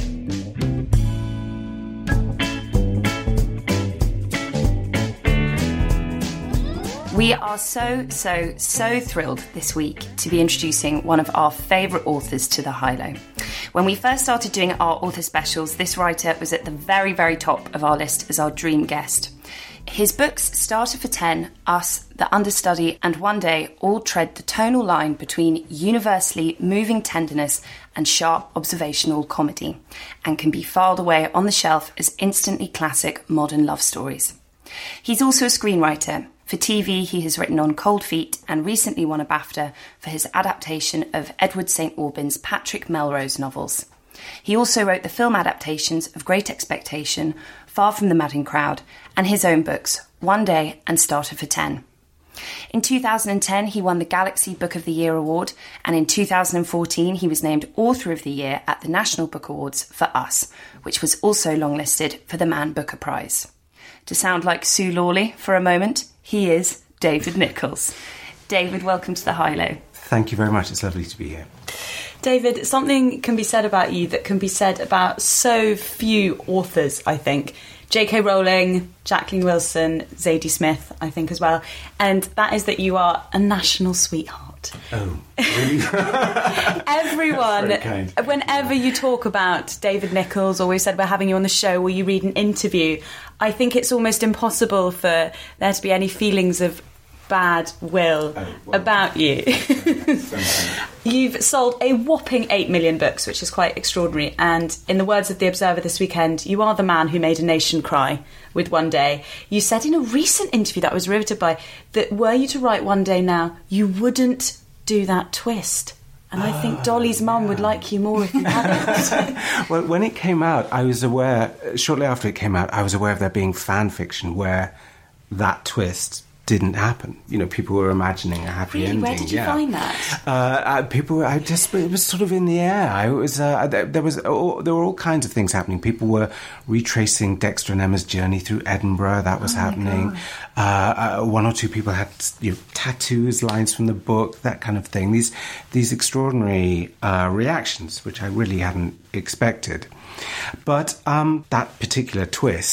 We are so, so, so thrilled this week to be introducing one of our favourite authors to the High-Low. When we first started doing our author specials, this writer was at the very, very top of our list as our dream guest. His books, Starter for ten, Us, The Understudy, and One Day all tread the tonal line between universally moving tenderness and sharp observational comedy, and can be filed away on the shelf as instantly classic modern love stories. He's also a screenwriter. For T V, he has written on Cold Feet and recently won a BAFTA for his adaptation of Edward Saint Aubyn's Patrick Melrose novels. He also wrote the film adaptations of Great Expectation, Far from the Madding Crowd, and his own books, One Day and Starter for ten. In two thousand ten, he won the Galaxy Book of the Year award, and in two thousand fourteen, he was named Author of the Year at the National Book Awards for Us, which was also longlisted for the Man Booker Prize. To sound like Sue Lawley for a moment, he is David Nicholls. David, welcome to the High-Low. Thank you very much. It's lovely to be here. David, something can be said about you that can be said about so few authors, I think. J K Rowling, Jacqueline Wilson, Zadie Smith, I think as well. And that is that you are a national sweetheart. Oh, really? Everyone, That's very kind. Whenever you talk about David Nicholls, or we've said we're having you on the show, or you read an interview, I think it's almost impossible for there to be any feelings of bad will oh, well, about you. You've sold a whopping eight million books, which is quite extraordinary. And in the words of The Observer this weekend, you are the man who made a nation cry with One Day. You said in a recent interview that I was riveted by that were you to write One Day now, you wouldn't do that twist. And I think Dolly's mum yeah. would like you more if you hadn't. Well, when it came out, I was aware, shortly after it came out, I was aware of there being fan fiction where that twist didn't happen. You know, people were imagining a happy really? ending. Where did you yeah. find that? Uh, uh, people, I just, it was sort of in the air. I was, uh, there, there was, oh, there were all kinds of things happening. People were retracing Dexter and Emma's journey through Edinburgh. That was oh happening. Uh, uh, one or two people had, you know, tattoos, lines from the book, that kind of thing. These, these extraordinary uh, reactions, which I really hadn't expected. But um, that particular twist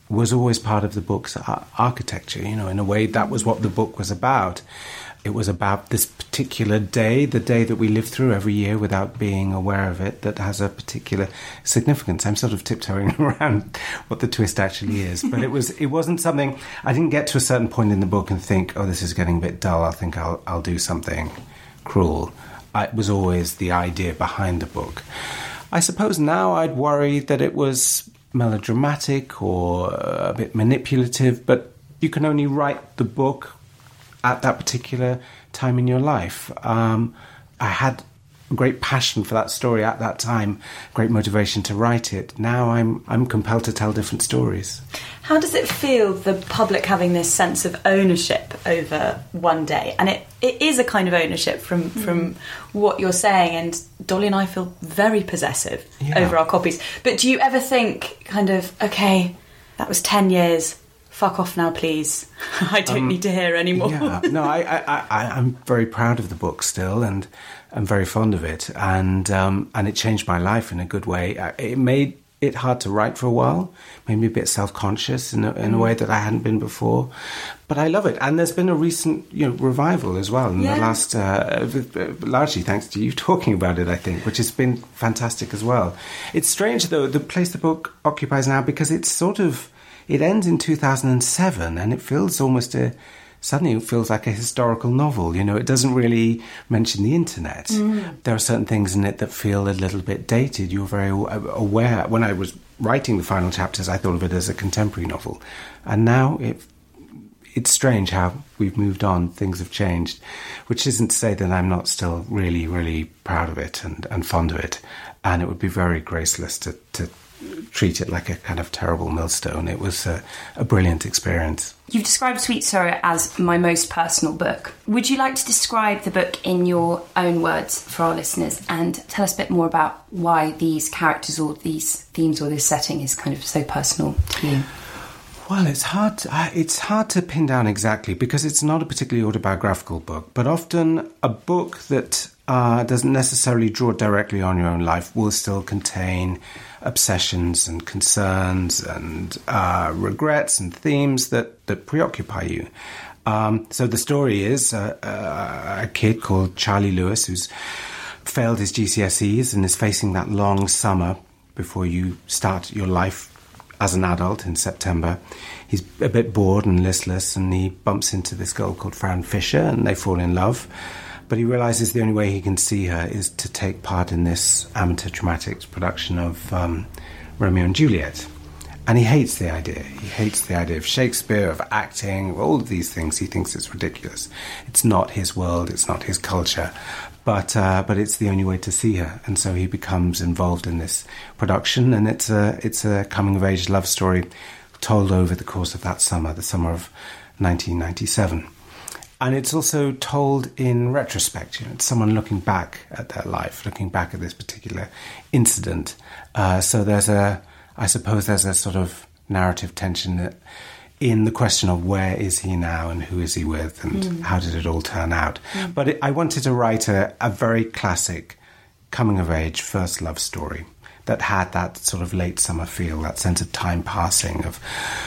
was always part of the book's ar- architecture. You know, in a way, that was what the book was about. It was about this particular day, the day that we live through every year without being aware of it, that has a particular significance. I'm sort of tiptoeing around what the twist actually is, but it was it wasn't something. I didn't get to a certain point in the book and think, oh, this is getting a bit dull. I think I'll I'll do something cruel. I, it was always the idea behind the book. I suppose now I'd worry that it was melodramatic or a bit manipulative, but you can only write the book at that particular time in your life. Um, I had a great passion for that story at that time, great motivation to write it. Now I'm I'm compelled to tell different stories. How does it feel, the public having this sense of ownership over one day? And it, it is a kind of ownership from, mm. from what you're saying, and Dolly and I feel very possessive yeah. over our copies. But do you ever think, kind of, OK, that was ten years, fuck off now, please. I don't um, need to hear anymore. Yeah, no, I, I, I, I'm very proud of the book still, and I'm very fond of it. And um, and it changed my life in a good way. It made it hard to write for a while, made me a bit self-conscious in a, in mm. a way that I hadn't been before. But I love it. And there's been a recent you know, revival as well in yeah. the last, uh, largely thanks to you talking about it, I think, which has been fantastic as well. It's strange, though, the place the book occupies now, because it's sort of, it ends in two thousand seven, and it feels almost a, suddenly it feels like a historical novel. You know, it doesn't really mention the internet. Mm. There are certain things in it that feel a little bit dated. You're very aware. When I was writing the final chapters, I thought of it as a contemporary novel. And now it, it's strange how we've moved on. Things have changed, which isn't to say that I'm not still really, really proud of it and, and fond of it. And it would be very graceless to, to treat it like a kind of terrible millstone. It was a, a brilliant experience. You've described Sweet Sorrow as my most personal book. Would you like to describe the book in your own words for our listeners and tell us a bit more about why these characters or these themes or this setting is kind of so personal to you? Well, it's hard to, uh, it's hard to pin down exactly, because it's not a particularly autobiographical book, but often a book that uh, doesn't necessarily draw directly on your own life will still contain obsessions and concerns and uh, regrets and themes that, that preoccupy you. Um, so the story is uh, uh, a kid called Charlie Lewis who's failed his G C S Es and is facing that long summer before you start your life as an adult in September. He's a bit bored and listless, and he bumps into this girl called Fran Fisher, and they fall in love. But he realises the only way he can see her is to take part in this amateur dramatics production of um, Romeo and Juliet. And he hates the idea. He hates the idea of Shakespeare, of acting, of all of these things. He thinks it's ridiculous. It's not his world, it's not his culture. But uh, but it's the only way to see her. And so he becomes involved in this production, and it's a, it's a coming-of-age love story told over the course of that summer, the summer of nineteen ninety-seven. And it's also told in retrospect. You know, it's someone looking back at their life, looking back at this particular incident. Uh, so there's a, I suppose there's a sort of narrative tension that in the question of where is he now and who is he with and mm. how did it all turn out. Mm. But it, I wanted to write a, a very classic coming-of-age first love story that had that sort of late summer feel, that sense of time passing, of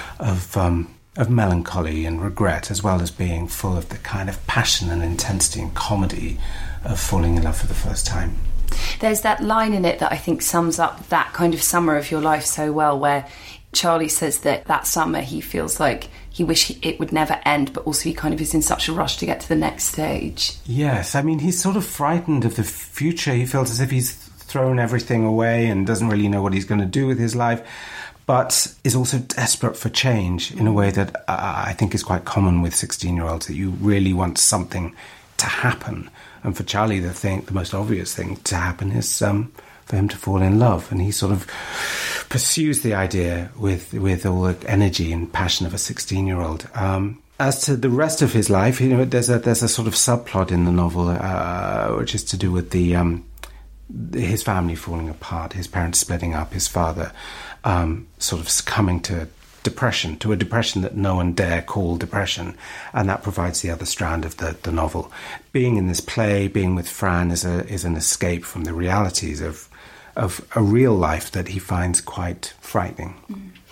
of um, of melancholy and regret, as well as being full of the kind of passion and intensity and comedy of falling in love for the first time. There's that line in it that I think sums up that kind of summer of your life so well, where Charlie says that that summer he feels like he wished it would never end, but also he kind of is in such a rush to get to the next stage. Yes, I mean, he's sort of frightened of the future. He feels as if he's thrown everything away and doesn't really know what he's going to do with his life, but is also desperate for change in a way that uh, I think is quite common with sixteen-year-olds, that you really want something to happen. And for Charlie, the thing, the most obvious thing to happen is um, for him to fall in love. And he sort of pursues the idea with with all the energy and passion of a sixteen-year-old. Um, as to the rest of his life, you know, there's a there's a sort of subplot in the novel uh, which is to do with the um, his family falling apart, his parents splitting up, his father um, sort of succumbing to depression, to a depression that no one dare call depression, and that provides the other strand of the, the novel. Being in this play, being with Fran is a is an escape from the realities of of a real life that he finds quite frightening. Mm.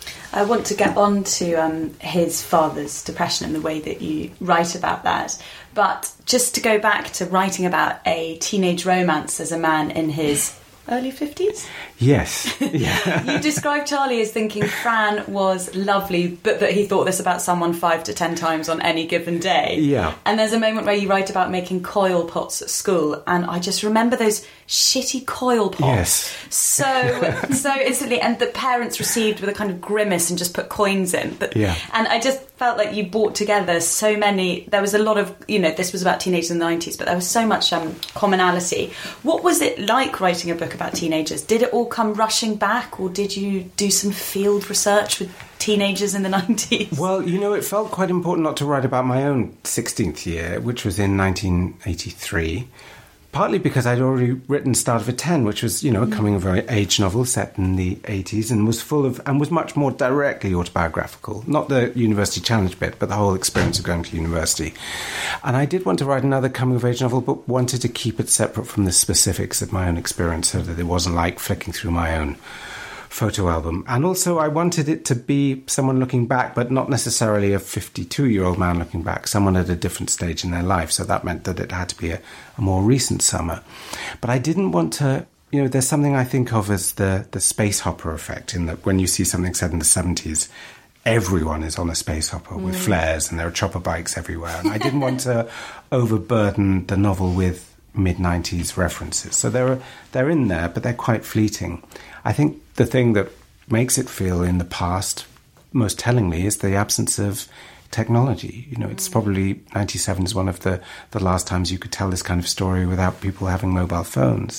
I want to get on to um, his father's depression and the way that you write about that. But just to go back to writing about a teenage romance as a man in his early fifties? Yes. Yeah. You described Charlie as thinking Fran was lovely, but that he thought this about someone five to ten times on any given day. Yeah. And there's a moment where you write about making coil pots at school, and I just remember those shitty coil pots. Yes. So, so instantly, and the parents received with a kind of grimace and just put coins in. But, yeah. And I just felt like you brought together so many, there was a lot of, you know, this was about teenagers in the nineties, but there was so much um, commonality. What was it like writing a book about teenagers? Did it all come rushing back, or did you do some field research with teenagers in the nineties? Well, you know, it felt quite important not to write about my own sixteenth year, which was in nineteen eighty-three, partly because I'd already written Start of a Ten, which was, you know, a coming-of-age novel set in the eighties and was full of, and was much more directly autobiographical. Not the University Challenge bit, but the whole experience of going to university. And I did want to write another coming-of-age novel, but wanted to keep it separate from the specifics of my own experience so that it wasn't like flicking through my own photo album. And also I wanted it to be someone looking back, but not necessarily a fifty-two-year-old man looking back, someone at a different stage in their life. So that meant that it had to be a, a more recent summer. But I didn't want to, you know, there's something I think of as the, the space hopper effect, in that when you see something set in the seventies, everyone is on a space hopper with mm. flares and there are chopper bikes everywhere. And I didn't want to overburden the novel with mid-nineties references. So they're, they're in there, but they're quite fleeting. I think the thing that makes it feel in the past, most tellingly, is the absence of technology. You know, it's probably ninety-seven is one of the, the last times you could tell this kind of story without people having mobile phones.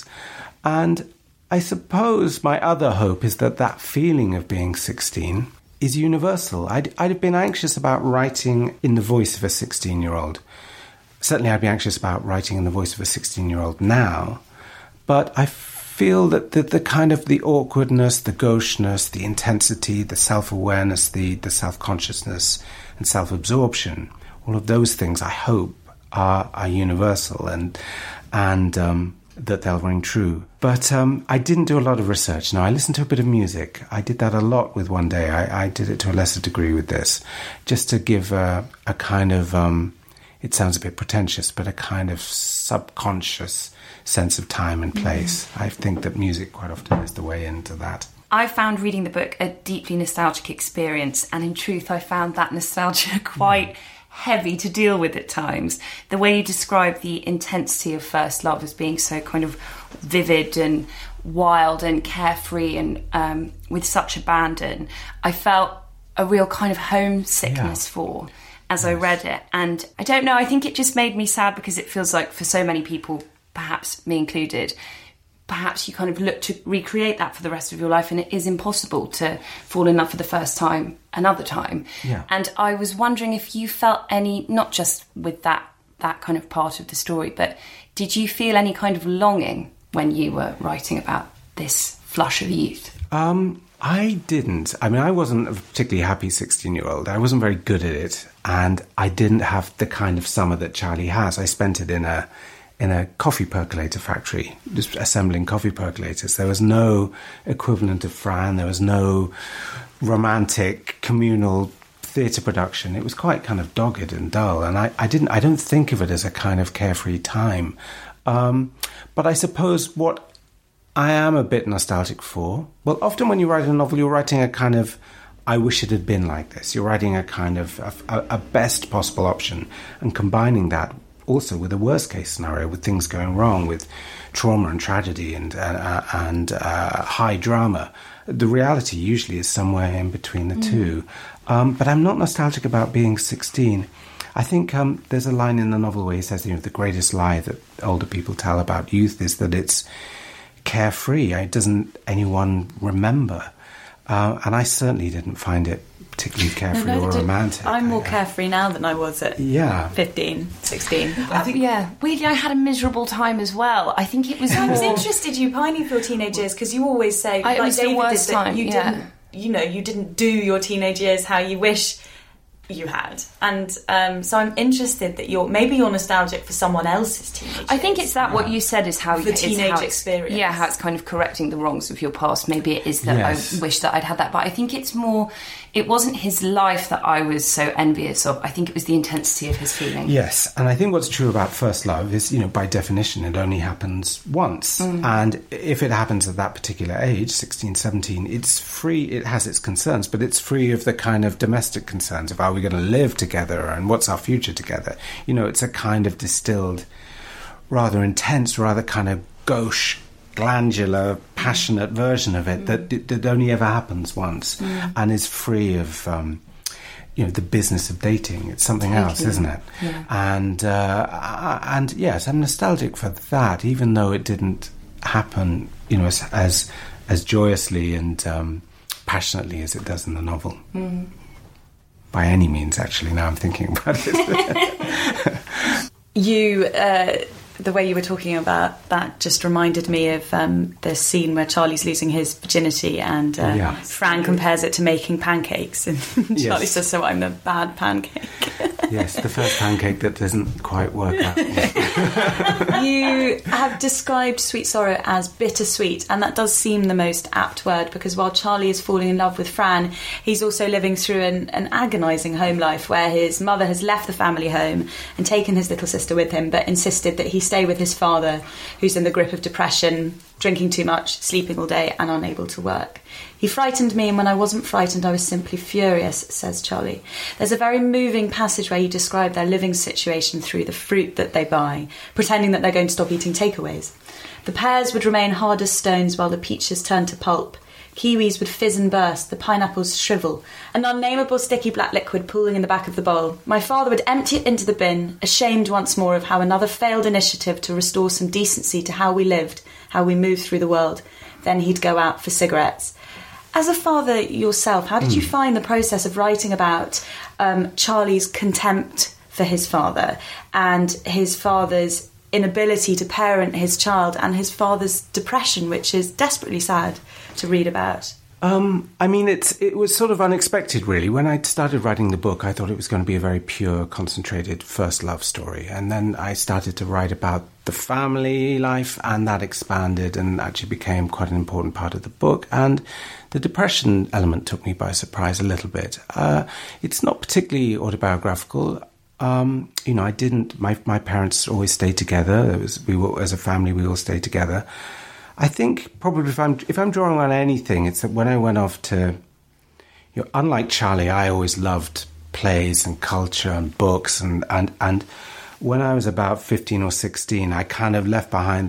And I suppose my other hope is that that feeling of being sixteen is universal. I'd, I'd have been anxious about writing in the voice of a sixteen-year-old. Certainly I'd be anxious about writing in the voice of a sixteen-year-old now. But I feel that the, the kind of the awkwardness, the gaucheness, the intensity, the self-awareness, the, the self-consciousness and self-absorption, all of those things, I hope, are, are universal and and um, that they'll ring true. But um, I didn't do a lot of research. Now, I listened to a bit of music. I did that a lot with One Day. I, I did it to a lesser degree with this, just to give a, a kind of, um, it sounds a bit pretentious, but a kind of subconscious sense of time and place. Mm. I think that music quite often is the way into that. I found reading the book a deeply nostalgic experience, and in truth I found that nostalgia quite mm. heavy to deal with at times. The way you describe the intensity of first love as being so kind of vivid and wild and carefree and um, with such abandon, I felt a real kind of homesickness yeah. for as yes. I read it. And I don't know, I think it just made me sad because it feels like for so many people, perhaps me included, perhaps you kind of look to recreate that for the rest of your life, and it is impossible to fall in love for the first time another time. Yeah. And I was wondering if you felt any, not just with that that kind of part of the story, but did you feel any kind of longing when you were writing about this flush of youth? Um, I didn't. I mean, I wasn't a particularly happy sixteen-year-old. I wasn't very good at it, and I didn't have the kind of summer that Charlie has. I spent it in a in a coffee percolator factory, just assembling coffee percolators. There was no equivalent of Fran. There was no romantic, communal theatre production. It was quite kind of dogged and dull, and I, I didn't. I don't think of it as a kind of carefree time. Um, but I suppose what I am a bit nostalgic for, well, often when you write a novel, you're writing a kind of, I wish it had been like this. You're writing a kind of a, a best possible option and combining that also with a worst case scenario, with things going wrong, with trauma and tragedy and uh, and uh, high drama. The reality usually is somewhere in between the mm. two. Um, but I'm not nostalgic about being sixteen. I think um, there's a line in the novel where he says, you know, the greatest lie that older people tell about youth is that it's carefree. It doesn't anyone remember. Uh, and I certainly didn't find it particularly carefree no, no, or romantic. I'm more carefree now than I was at yeah. fifteen, sixteen. I think, yeah, weirdly, I had a miserable time as well. I think it was. I more... was interested you pining for your teenage years because you always say, I, like it was David the worst did, that time, you yeah. didn't, you know, you didn't do your teenage years how you wish you had, and um, so I'm interested that you're maybe you're nostalgic for someone else's teenage years. I think it's that what you said is how the it's teenage how it's, experience. Yeah, how it's kind of correcting the wrongs of your past. Maybe it is that Yes. I wish that I'd had that, but I think it's more. It wasn't his life that I was so envious of. I think it was the intensity of his feeling. Yes, and I think what's true about first love is, you know, by definition, it only happens once. Mm. And if it happens at that particular age, sixteen, seventeen, it's free, it has its concerns, but it's free of the kind of domestic concerns of are we going to live together and what's our future together. You know, it's a kind of distilled, rather intense, rather kind of gauche, glandular, passionate version of it that, that only ever happens once Mm. and is free of, um, you know, the business of dating. It's something Thank else, you. isn't it? Yeah. And uh, and yes, I'm nostalgic for that, even though it didn't happen, you know, as as, as joyously and um, passionately as it does in the novel. Mm. By any means, actually. Now I'm thinking about it. You, uh, the way you were talking about that just reminded me of um, the scene where Charlie's losing his virginity and uh, Yeah. Fran compares it to making pancakes. And Charlie Yes. says, so I'm the bad pancake. Yes, the first pancake that doesn't quite work out. You have described Sweet Sorrow as bittersweet, and that does seem the most apt word, because while Charlie is falling in love with Fran, he's also living through an, an agonising home life where his mother has left the family home and taken his little sister with him, but insisted that he stay with his father, who's in the grip of depression, drinking too much, sleeping all day, and unable to work. He frightened me, and when I wasn't frightened, I was simply furious, says Charlie. There's a very moving passage where you describe their living situation through the fruit that they buy, pretending that they're going to stop eating takeaways. The pears would remain hard as stones while the peaches turned to pulp. Kiwis would fizz and burst, the pineapples shrivel, an unnameable sticky black liquid pooling in the back of the bowl. My father would empty it into the bin, ashamed once more of how another failed initiative to restore some decency to how we lived, how we moved through the world. Then he'd go out for cigarettes. As a father yourself, how did you find the process of writing about um, Charlie's contempt for his father and his father's inability to parent his child and his father's depression, which is desperately sad to read about? Um, I mean, it's it was sort of unexpected, really. When I started writing the book, I thought it was going to be a very pure, concentrated first love story. And then I started to write about the family life, and that expanded and actually became quite an important part of the book. And the depression element took me by surprise a little bit. Uh, it's not particularly autobiographical. Um, you know, I didn't. My my parents always stayed together. It was we were as a family. We all stayed together. I think probably if I'm if I'm drawing on anything, it's that when I went off to, you know, unlike Charlie, I always loved plays and culture and books, and and and when I was about fifteen or sixteen, I kind of left behind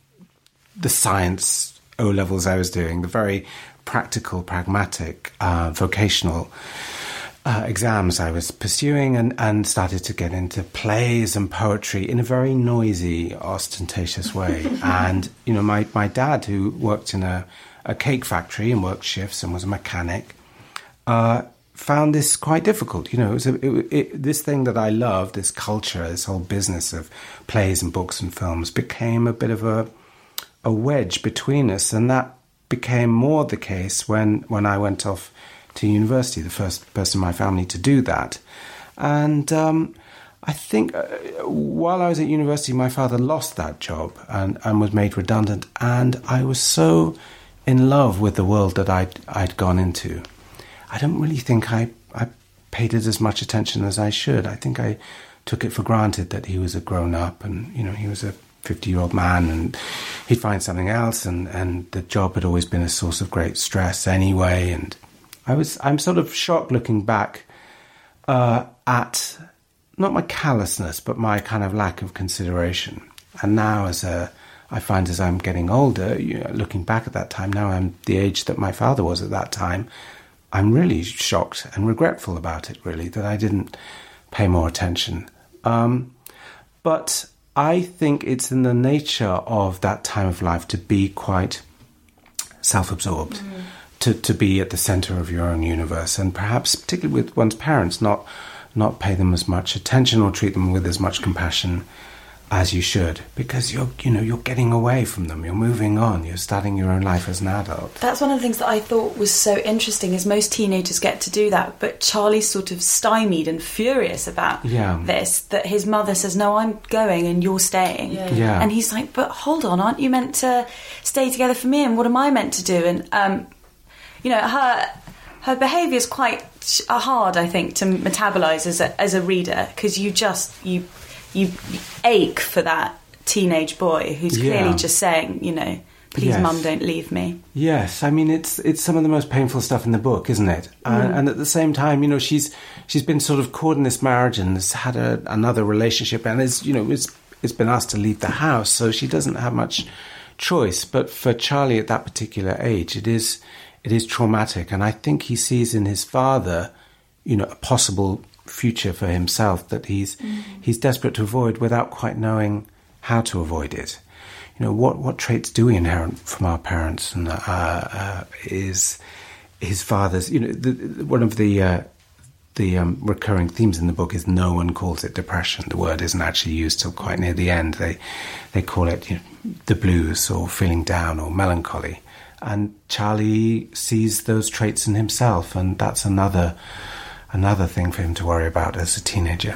the science O levels I was doing, the very practical, pragmatic, uh, vocational Uh, exams I was pursuing, and, and started to get into plays and poetry in a very noisy, ostentatious way. And, you know, my, my dad, who worked in a, a cake factory and worked shifts and was a mechanic, uh, found this quite difficult. You know, it was a, it, it, this thing that I loved, this culture, this whole business of plays and books and films became a bit of a, a wedge between us. And that became more the case when, when I went off to university, the first person in my family to do that. And um, I think uh, while I was at university, my father lost that job and, and was made redundant. And I was so in love with the world that I'd, I'd gone into. I don't really think I, I paid it as much attention as I should. I think I took it for granted that he was a grown-up and, you know, he was a fifty-year-old man and he'd find something else. And, and the job had always been a source of great stress anyway. And I was, I'm sort of shocked looking back uh, at not my callousness, but my kind of lack of consideration. And now, as a, I find as I'm getting older, you know, looking back at that time, now I'm the age that my father was at that time, I'm really shocked and regretful about it, really, that I didn't pay more attention. Um, but I think it's in the nature of that time of life to be quite self-absorbed. Mm. To, to be at the centre of your own universe, and perhaps particularly with one's parents, not not pay them as much attention or treat them with as much compassion as you should, because you're, you know, you're getting away from them. You're moving on. You're starting your own life as an adult. That's one of the things that I thought was so interesting, is most teenagers get to do that, but Charlie's sort of stymied and furious about Yeah. this, that his mother says, no, I'm going and you're staying. Yeah. Yeah. And he's like, but hold on, aren't you meant to stay together for me, and what am I meant to do? And, um, you know, her her behaviour is quite hard, I think, to metabolise as a, as a reader, because you just, you... You ache for that teenage boy who's clearly Yeah. just saying, you know, please, Yes. mum, don't leave me. Yes, I mean it's it's some of the most painful stuff in the book, isn't it? Uh, and at the same time, you know, she's she's been sort of caught in this marriage and has had a, another relationship, and is you know it's it's been asked to leave the house, so she doesn't have much choice. But for Charlie at that particular age, it is it is traumatic, and I think he sees in his father, you know, a possible future for himself that he's mm. he's desperate to avoid without quite knowing how to avoid it. You know, what what traits do we inherit from our parents? And uh, uh, is his father's. You know, the, one of the uh, the um, recurring themes in the book is no one calls it depression. The word isn't actually used till quite near the end. They they call it, you know, the blues, or feeling down, or melancholy. And Charlie sees those traits in himself, and that's another. Another thing for him to worry about as a teenager.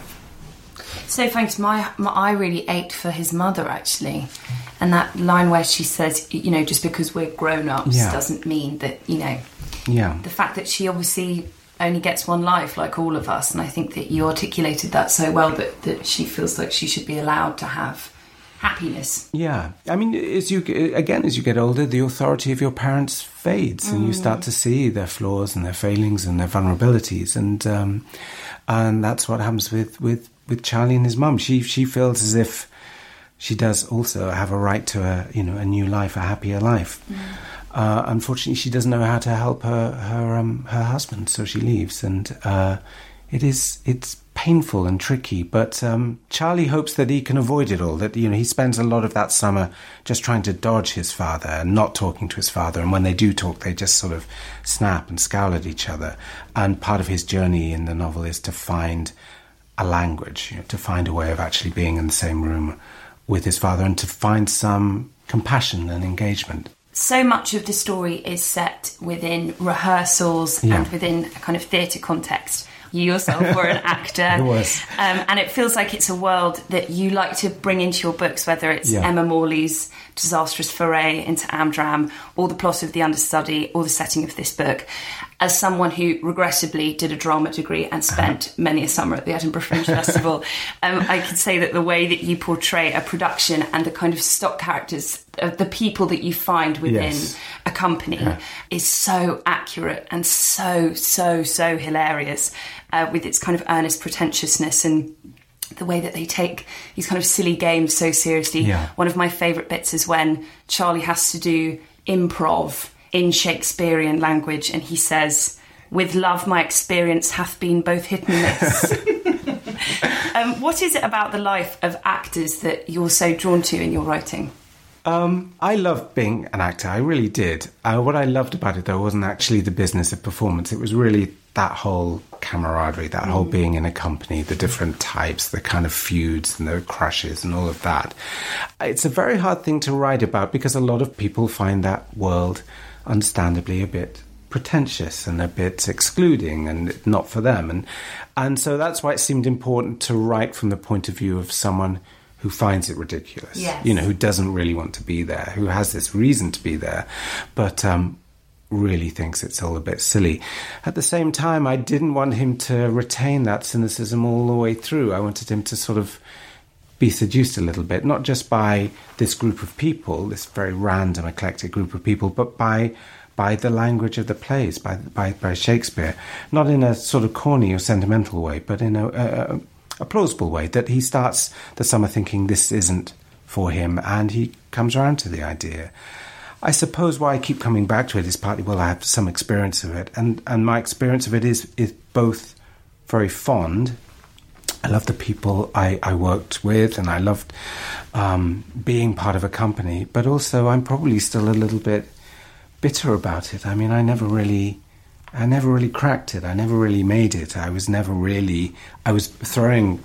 So thanks. My, my I really ached for his mother, actually, and that line where she says, you know, just because we're grown ups Yeah. doesn't mean that, you know, Yeah. the fact that she obviously only gets one life, like all of us, and I think that you articulated that so well, that that she feels like she should be allowed to have happiness. Yeah, I mean, as you again as you get older, the authority of your parents fades, and you start to see their flaws and their failings and their vulnerabilities, and um, and that's what happens with, with, with Charlie and his mum. She she feels as if she does also have a right to a you know a new life, a happier life. Mm. Uh, unfortunately, she doesn't know how to help her her um, her husband, so she leaves, and uh, it is it's. painful and tricky, but um, Charlie hopes that he can avoid it all, that you know he spends a lot of that summer just trying to dodge his father and not talking to his father, and when they do talk they just sort of snap and scowl at each other. And part of his journey in the novel is to find a language, you know, to find a way of actually being in the same room with his father, and to find some compassion and engagement. So much of the story is set within rehearsals Yeah. and within a kind of theatre context. You yourself were an actor. I was. Um, and it feels like it's a world that you like to bring into your books, whether it's Yeah. Emma Morley's disastrous foray into Amdram, or the plot of The Understudy, or the setting of this book. As someone who regrettably did a drama degree and spent many a summer at the Edinburgh Fringe Festival, um, I could say that the way that you portray a production and the kind of stock characters of the people that you find within Yes. a company Yeah. is so accurate and so, so, so hilarious, uh, with its kind of earnest pretentiousness and the way that they take these kind of silly games so seriously. Yeah. One of my favourite bits is when Charlie has to do improv in Shakespearean language, and he says, "With love my experience hath been both hit and miss." um, what is it about the life of actors that you're so drawn to in your writing? Um, I loved being an actor, I really did. Uh, what I loved about it, though, wasn't actually the business of performance. It was really that whole camaraderie, that mm. whole being in a company, the different types, the kind of feuds and the crushes and all of that. It's a very hard thing to write about because a lot of people find that world, understandably, a bit pretentious and a bit excluding and not for them. And, and so that's why it seemed important to write from the point of view of someone who finds it ridiculous, yes. you know, who doesn't really want to be there, who has this reason to be there, but um, really thinks it's all a bit silly. At the same time, I didn't want him to retain that cynicism all the way through. I wanted him to sort of be seduced a little bit, not just by this group of people, this very random, eclectic group of people, but by by the language of the plays, by by, by Shakespeare, not in a sort of corny or sentimental way, but in a, a a plausible way, that he starts the summer thinking this isn't for him, and he comes around to the idea. I suppose why I keep coming back to it is partly, well, I have some experience of it, and, and my experience of it is, is both very fond. I love the people I, I worked with, and I loved um, being part of a company, but also I'm probably still a little bit bitter about it. I mean, I never really... I never really cracked it. I never really made it. I was never really... I was throwing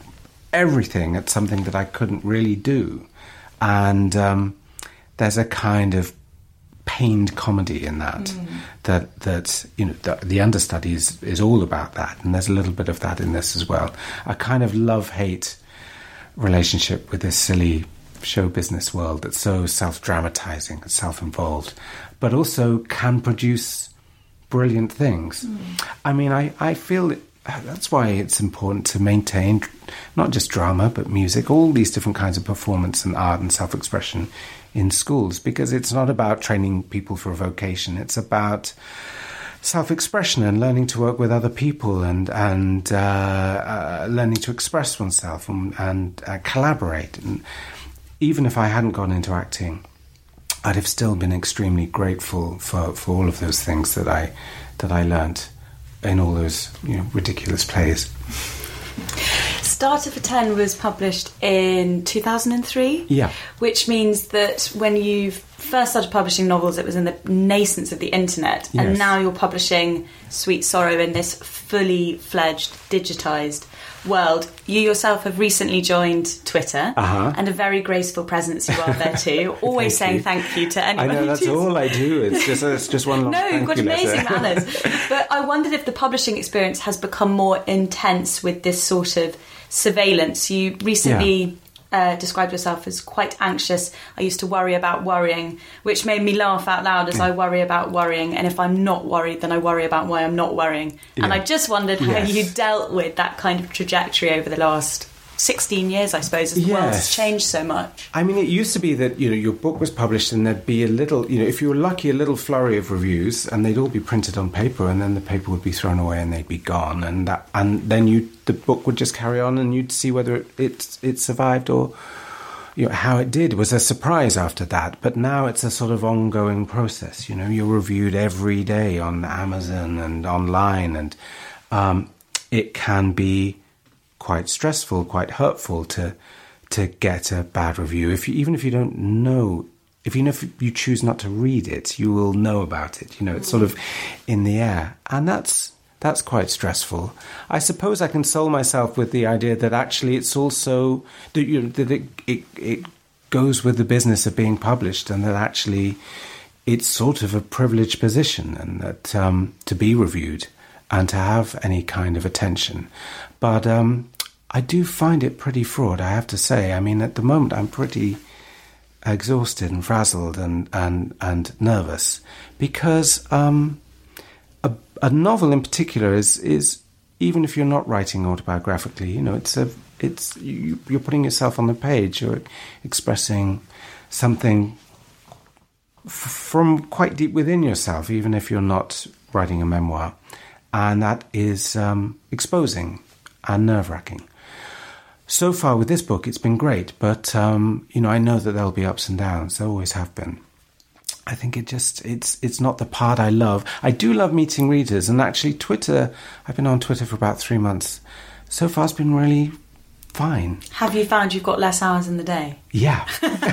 everything at something that I couldn't really do. And um, there's a kind of pained comedy in that, mm. that, that you know, the, the understudy is, is all about that. And there's a little bit of that in this as well. A kind of love-hate relationship with this silly show business world that's so self-dramatizing and self-involved, but also can produce brilliant things. Mm. I mean, I, I feel that that's why it's important to maintain not just drama, but music, all these different kinds of performance and art and self-expression in schools, because it's not about training people for a vocation. It's about self-expression and learning to work with other people and and uh, uh, learning to express oneself and, and uh, collaborate. And even if I hadn't gone into acting, I'd have still been extremely grateful for, for all of those things that I that I learnt in all those, you know, ridiculous plays. Starter for ten was published in two thousand three. Yeah. Which means that when you first started publishing novels, it was in the nascence of the internet. Yes. And now you're publishing Sweet Sorrow in this fully fledged, digitised world. You yourself have recently joined Twitter, uh-huh. and a very graceful presence you are there too. Always thank saying you. Thank you to anyone. I know, that's all I do. It's just it's just one long No, you've got thank you amazing letter. manners. But I wondered if the publishing experience has become more intense with this sort of surveillance. You recently... Yeah. Uh, described yourself as quite anxious. I used to worry about worrying, which made me laugh out loud as I worry about worrying. And if I'm not worried, then I worry about why I'm not worrying. Yeah. And I just wondered how Yes. you dealt with that kind of trajectory over the last sixteen years, I suppose, as the world has Yes. changed so much. I mean, it used to be that, you know, your book was published and there'd be a little, you know, if you were lucky, a little flurry of reviews, and they'd all be printed on paper, and then the paper would be thrown away and they'd be gone, and that, and then you, the book would just carry on, and you'd see whether it it, it survived or, you know, how it did was a surprise after that. But now it's a sort of ongoing process. You know, you're reviewed every day on Amazon and online, and um, it can be quite stressful, quite hurtful to to get a bad review. If you, even if you don't know, if you know if you choose not to read it, you will know about it. You know, it's sort of in the air, and that's that's quite stressful. I suppose I console myself with the idea that actually it's also that, you know, that it, it it goes with the business of being published, and that actually it's sort of a privileged position, and that um, to be reviewed and to have any kind of attention. But um, I do find it pretty fraught, I have to say. I mean, at the moment, I'm pretty exhausted and frazzled and, and, and nervous because um, a, a novel in particular is, is, even if you're not writing autobiographically, you know, it's a, it's you, you're putting yourself on the page, you're expressing something f- from quite deep within yourself, even if you're not writing a memoir. And that is um, exposing and nerve-wracking. So far with this book, it's been great, but, um, you know, I know that there'll be ups and downs. There always have been. I think it just, it's it's not the part I love. I do love meeting readers, and actually Twitter, I've been on Twitter for about three months. So far it's been really fine. Have you found you've got less hours in the day? Yeah.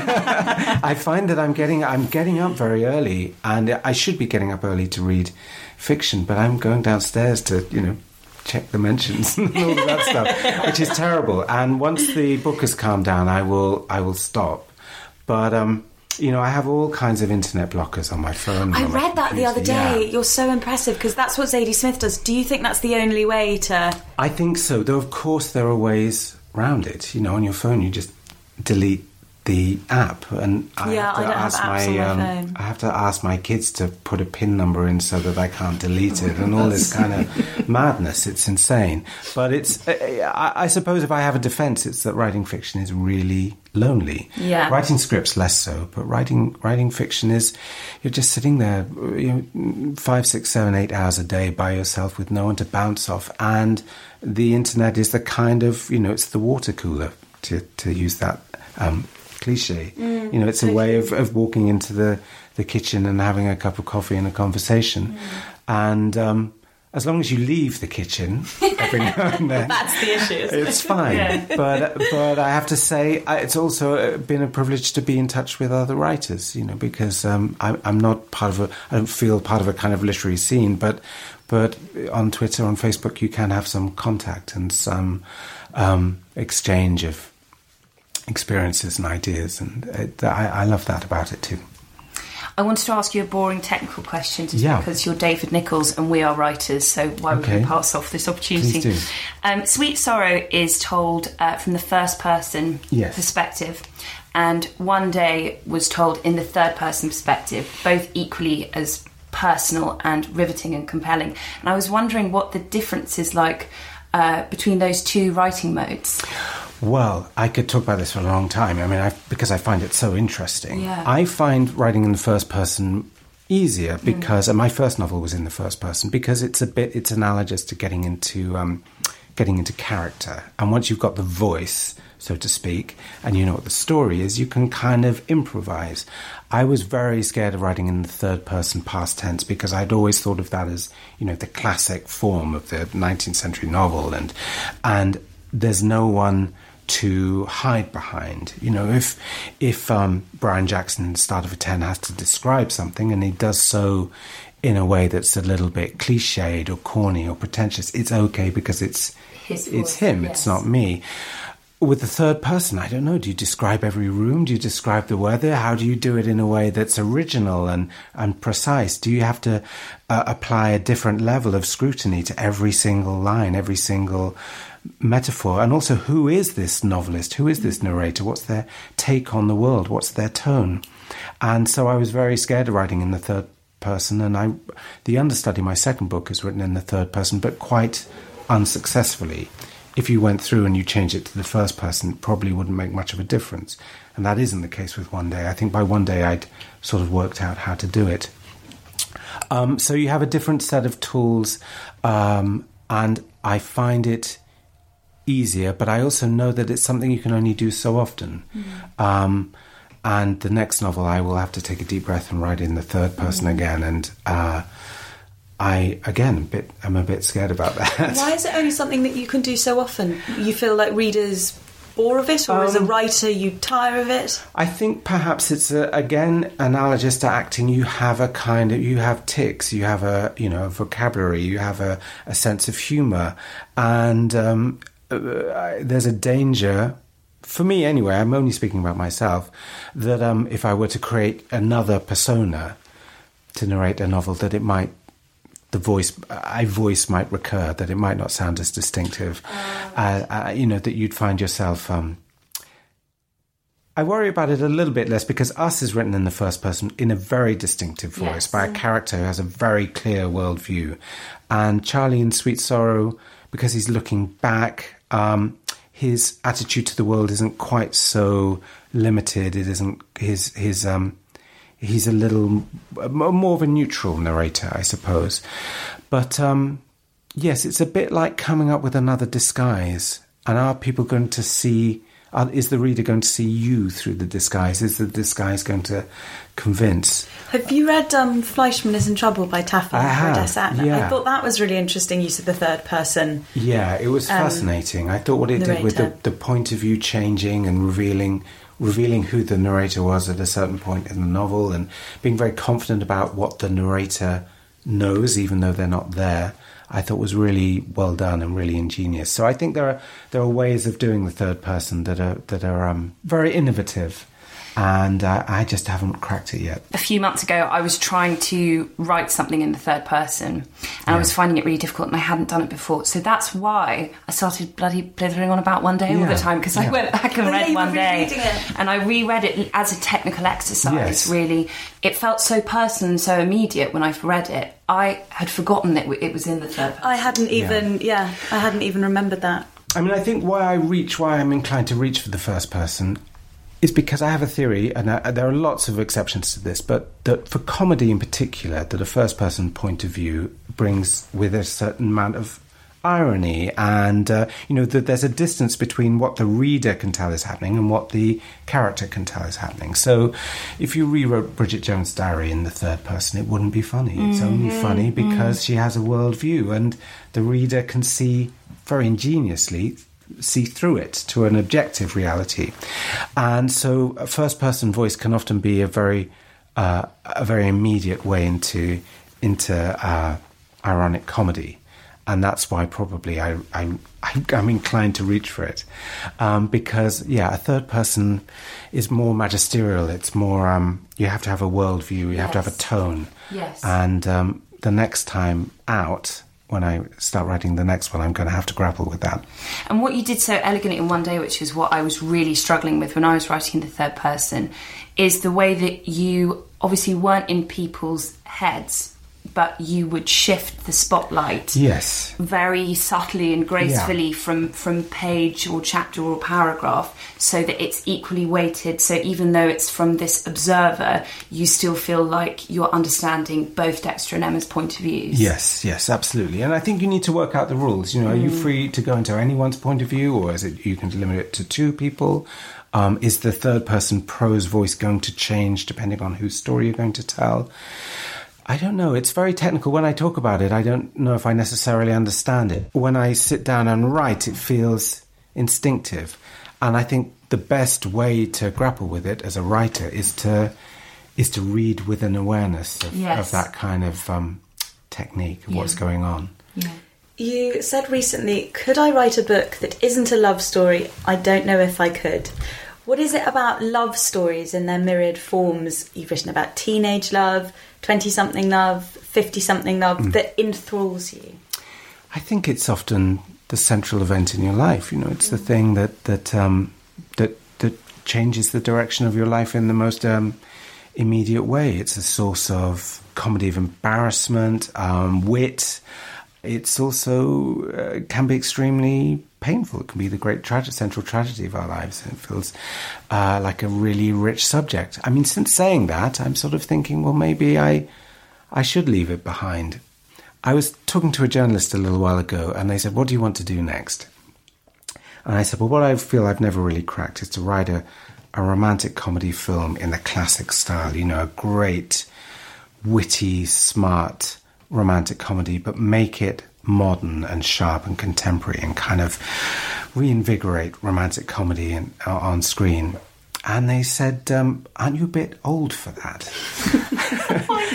I find that I'm getting I'm getting up very early, and I should be getting up early to read fiction, but I'm going downstairs to, you know, check the mentions and all of that stuff, which is terrible. And once the book has calmed down, I will I will stop. But um, you know, I have all kinds of internet blockers on my phone. I on my read that the computer. other day. Yeah. You're so impressive, because that's what Zadie Smith does. Do you think that's the only way to... I think so, though of course there are ways around it. You know, on your phone you just delete the app, and I Yeah, have to I don't have ask apps my, on my um, phone. I have to ask my kids to put a PIN number in so that I can't delete it, and all this kind of madness. It's insane. But it's, I, I suppose if I have a defence, it's that writing fiction is really lonely. Yeah. Writing scripts less so, but writing writing fiction is, you're just sitting there, you know, five, six, seven, eight hours a day by yourself with no one to bounce off, and the internet is the kind of, you know, it's the water cooler, to to use that um, cliche. Mm, you know, it's a way of, of walking into the, the kitchen and having a cup of coffee and a conversation. Mm. And um, as long as you leave the kitchen every now and then, that's the issue, isn't it? It's fine. Yeah. But but I have to say, I, it's also been a privilege to be in touch with other writers, you know, because um, I, I'm not part of a, I don't feel part of a kind of literary scene, but but on Twitter, on Facebook, you can have some contact and some um, exchange of experiences and ideas, and it, I, I love that about it too. I wanted to ask you a boring technical question, just yeah. because you're David Nichols and we are writers, so why would okay. we pass off this opportunity? Please do. Um, Sweet Sorrow is told uh, from the first person yes. perspective, and One Day was told in the third person perspective, both equally as personal and riveting and compelling. And I was wondering what the difference is like uh, between those two writing modes. Well, I could talk about this for a long time. I mean, I, because I find it so interesting. Yeah. I find writing in the first person easier because, mm. and my first novel was in the first person, because it's a bit, it's analogous to getting into, um, getting into character. And once you've got the voice, so to speak, and you know what the story is, you can kind of improvise. I was very scared of writing in the third person past tense because I'd always thought of that as, you know, the classic form of the nineteenth century novel, and and there's no one to hide behind. You know, if if um, Brian Jackson in Start of a Ten has to describe something and he does so in a way that's a little bit cliched or corny or pretentious, it's okay because it's His it's voice, him, yes. it's not me. With the third person, I don't know, do you describe every room? Do you describe the weather? How do you do it in a way that's original and, and precise? Do you have to uh, apply a different level of scrutiny to every single line, every single metaphor? And also, who is this novelist? Who is this narrator? What's their take on the world? What's their tone? And so I was very scared of writing in the third person, and I, the understudy, my second book, is written in the third person, but quite unsuccessfully. If you went through and you changed it to the first person, it probably wouldn't make much of a difference. And that isn't the case with One Day. I think by One Day I'd sort of worked out how to do it. Um, so you have a different set of tools, um, and I find it easier, but I also know that it's something you can only do so often. Mm. Um, and the next novel, I will have to take a deep breath and write in the third person mm. again, and uh, I, again, a bit, I'm a bit scared about that. Why is it only something that you can do so often? You feel like readers bore of it, or um, as a writer you tire of it? I think perhaps it's, a, again, analogous to acting. You have a kind of, you have tics, you have a, you know, a vocabulary, you have a, a sense of humour, and um, uh, there's a danger, for me anyway, I'm only speaking about myself, that um, if I were to create another persona to narrate a novel, that it might, the voice, I voice might recur, that it might not sound as distinctive. Uh, uh, you know, that you'd find yourself... Um, I worry about it a little bit less because Us is written in the first person in a very distinctive voice, yes. by a character who has a very clear worldview. And Charlie in Sweet Sorrow, because he's looking back, um, his attitude to the world isn't quite so limited. It isn't his... his um, He's a little more of a neutral narrator, I suppose. But, um, yes, it's a bit like coming up with another disguise. And are people going to see... Are, is the reader going to see you through the disguise? Is the disguise going to convince? Have you read um, Fleischman is in Trouble by Taffy and Odessa Atner? Yeah. I thought that was really interesting use of the third person. Yeah, it was um, fascinating. I thought what it narrator. did with the, the point of view changing and revealing... revealing who the narrator was at a certain point in the novel and being very confident about what the narrator knows, even though they're not there, I thought was really well done and really ingenious. So I think there are there are ways of doing the third person that are that are um, very innovative, and uh, I just haven't cracked it yet. A few months ago, I was trying to write something in the third person, and yeah. I was finding it really difficult, and I hadn't done it before. So that's why I started bloody blithering on about One Day yeah. all the time, because yeah. I went back and well, read yeah, One Day, it. and I reread it as a technical exercise, yes. really. It felt so personal and so immediate when I read it. I had forgotten that it was in the third person. I hadn't even, yeah. yeah, I hadn't even remembered that. I mean, I think why I reach, why I'm inclined to reach for the first person is because I have a theory, and I, there are lots of exceptions to this, but that for comedy in particular, that a first-person point of view brings with a certain amount of irony, and, uh, you know, that there's a distance between what the reader can tell is happening and what the character can tell is happening. So if you rewrote Bridget Jones' Diary in the third person, it wouldn't be funny. Mm-hmm. It's only funny because mm. she has a worldview, and the reader can see very ingeniously see through it to an objective reality. And so a first-person voice can often be a very uh, a very immediate way into into uh, ironic comedy. And that's why probably I, I, I'm inclined to reach for it. Um, because, yeah, a third person is more magisterial. It's more, um, you have to have a worldview, you Yes. have to have a tone. Yes. And um, the next time out, when I start writing the next one, I'm going to have to grapple with that. And what you did so elegantly in One Day, which is what I was really struggling with when I was writing in the third person, is the way that you obviously weren't in people's heads, but you would shift the spotlight Yes. very subtly and gracefully Yeah. from, from page or chapter or paragraph, so that it's equally weighted. So even though it's from this observer, you still feel like you're understanding both Dexter and Emma's point of views. Yes, yes, absolutely. And I think you need to work out the rules. You know, are you free to go into anyone's point of view, or is it you can limit it to two people? Um, is the third person prose voice going to change depending on whose story you're going to tell? I don't know. It's very technical. When I talk about it, I don't know if I necessarily understand it. When I sit down and write, it feels instinctive. And I think the best way to grapple with it as a writer is to is to read with an awareness of, Yes. of that kind of um, technique of what's going on. Yeah. You said recently, could I write a book that isn't a love story? I don't know if I could. What is it about love stories in their myriad forms? You've written about teenage love, twenty-something love, fifty-something love, Mm. that enthralls you. I think it's often the central event in your life. You know, it's the thing that that um, that that changes the direction of your life in the most um, immediate way. It's a source of comedy of embarrassment, um, wit. It's also uh, can be extremely painful. It can be the great trage- central tragedy of our lives. It feels uh, like a really rich subject. I mean, since saying that, I'm sort of thinking, well, maybe I I should leave it behind. I was talking to a journalist a little while ago, and they said, what do you want to do next? And I said, well, what I feel I've never really cracked is to write a, a romantic comedy film in the classic style, you know, a great, witty, smart romantic comedy, but make it modern and sharp and contemporary and kind of reinvigorate romantic comedy in, uh, on screen. And they said, um, aren't you a bit old for that? Oh my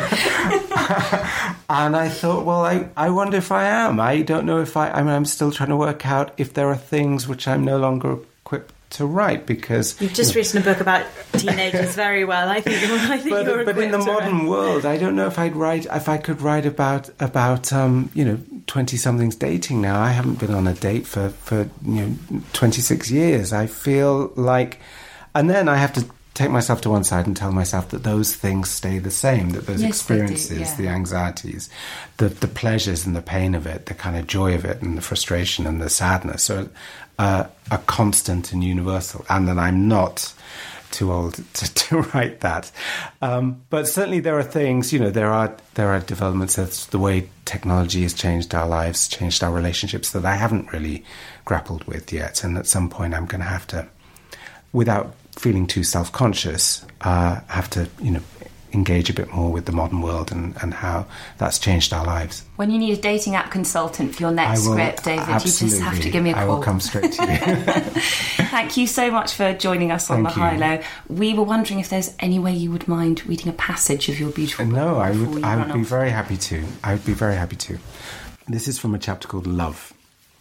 God. And I thought, well, I, I wonder if I am. I don't know if I... I mean, I'm still trying to work out if there are things which I'm no longer equipped to write, because... You've just you know, written a book about teenagers very well. I think, I think but, you're but in the equipped to modern write. world, I don't know if I'd write... If I could write about, about um, you know, twenty-somethings dating now. I haven't been on a date for, for, you know, twenty-six years. I feel like... And then I have to take myself to one side and tell myself that those things stay the same, that those Yes, they do, experiences, yeah. the anxieties, the, the pleasures and the pain of it, the kind of joy of it and the frustration and the sadness are uh, are constant and universal, and that I'm not too old to, to write that. Um, but certainly there are things, you know, there are there are developments. That's the way technology has changed our lives, changed our relationships, that I haven't really grappled with yet. And at some point I'm going to have to, without feeling too self-conscious, uh, have to, you know, engage a bit more with the modern world and, and how that's changed our lives. When you need a dating app consultant for your next I will, script, David, you just have to absolutely. give me a call. I will come straight to you. Thank you so much for joining us on Thank The you. High Low. We were wondering if there's any way you would mind reading a passage of your beautiful book. No, I before would. you I run would be off. very happy to. I would be very happy to. This is from a chapter called Love.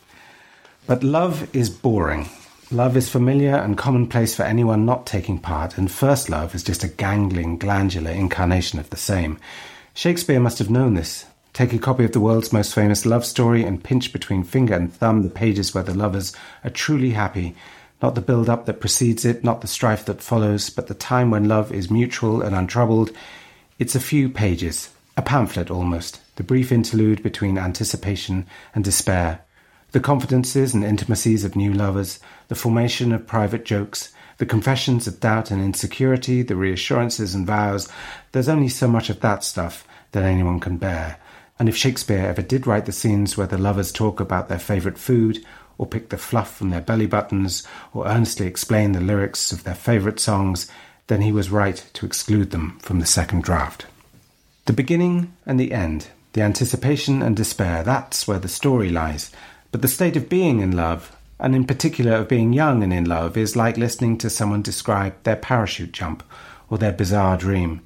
But love is boring. Love is familiar and commonplace for anyone not taking part, and first love is just a gangling, glandular incarnation of the same. Shakespeare must have known this. Take a copy of the world's most famous love story and pinch between finger and thumb the pages where the lovers are truly happy. Not the build-up that precedes it, not the strife that follows, but the time when love is mutual and untroubled. It's a few pages, a pamphlet almost, the brief interlude between anticipation and despair. The confidences and intimacies of new lovers, the formation of private jokes, the confessions of doubt and insecurity, the reassurances and vows. There's only so much of that stuff that anyone can bear. And if Shakespeare ever did write the scenes where the lovers talk about their favourite food, or pick the fluff from their belly buttons, or earnestly explain the lyrics of their favourite songs, then he was right to exclude them from the second draft. The beginning and the end, the anticipation and despair, that's where the story lies. But the state of being in love, and in particular of being young and in love, is like listening to someone describe their parachute jump or their bizarre dream.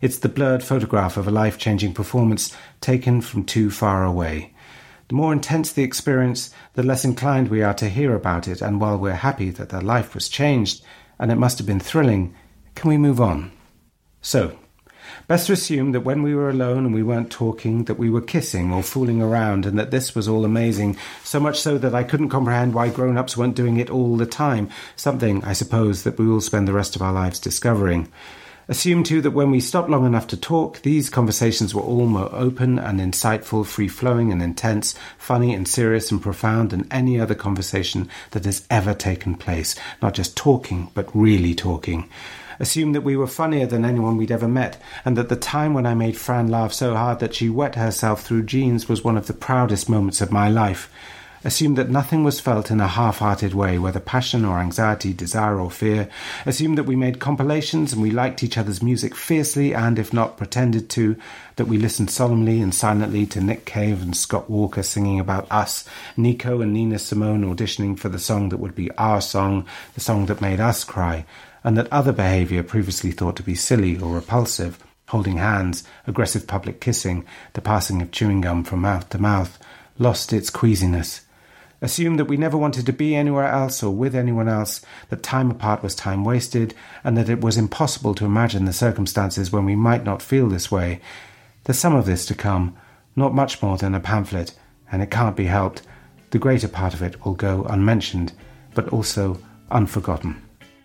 It's the blurred photograph of a life-changing performance taken from too far away. The more intense the experience, the less inclined we are to hear about it, and while we're happy that their life was changed, and it must have been thrilling, can we move on? So, best to assume that when we were alone and we weren't talking, that we were kissing or fooling around, and that this was all amazing, so much so that I couldn't comprehend why grown-ups weren't doing it all the time, something, I suppose, that we will spend the rest of our lives discovering. Assume, too, that when we stopped long enough to talk, these conversations were all more open and insightful, free-flowing and intense, funny and serious and profound than any other conversation that has ever taken place. Not just talking, but really talking. Assume that we were funnier than anyone we'd ever met, and that the time when I made Fran laugh so hard that she wet herself through jeans was one of the proudest moments of my life. Assume that nothing was felt in a half-hearted way, whether passion or anxiety, desire or fear. Assume that we made compilations and we liked each other's music fiercely and, if not, pretended to, that we listened solemnly and silently to Nick Cave and Scott Walker singing about us, Nico and Nina Simone auditioning for the song that would be our song, the song that made us cry, and that other behaviour previously thought to be silly or repulsive, holding hands, aggressive public kissing, the passing of chewing gum from mouth to mouth, lost its queasiness. Assume that we never wanted to be anywhere else or with anyone else, that time apart was time wasted, and that it was impossible to imagine the circumstances when we might not feel this way. There's some of this to come, not much more than a pamphlet, and it can't be helped. The greater part of it will go unmentioned, but also unforgotten.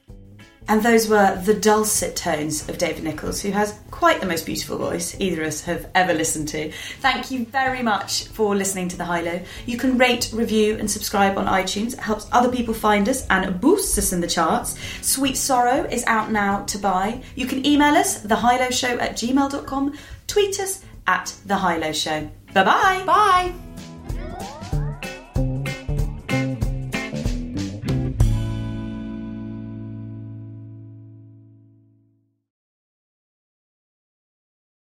And those were the dulcet tones of David Nicholls, who has quite the most beautiful voice either of us have ever listened to. Thank you very much for listening to The High Low. You can rate, review and subscribe on iTunes. It helps other people find us and boosts us in the charts. Sweet Sorrow is out now to buy. You can email us, thehighlow show at gmail dot com. Tweet us at The High Low Show. Bye-bye. Bye.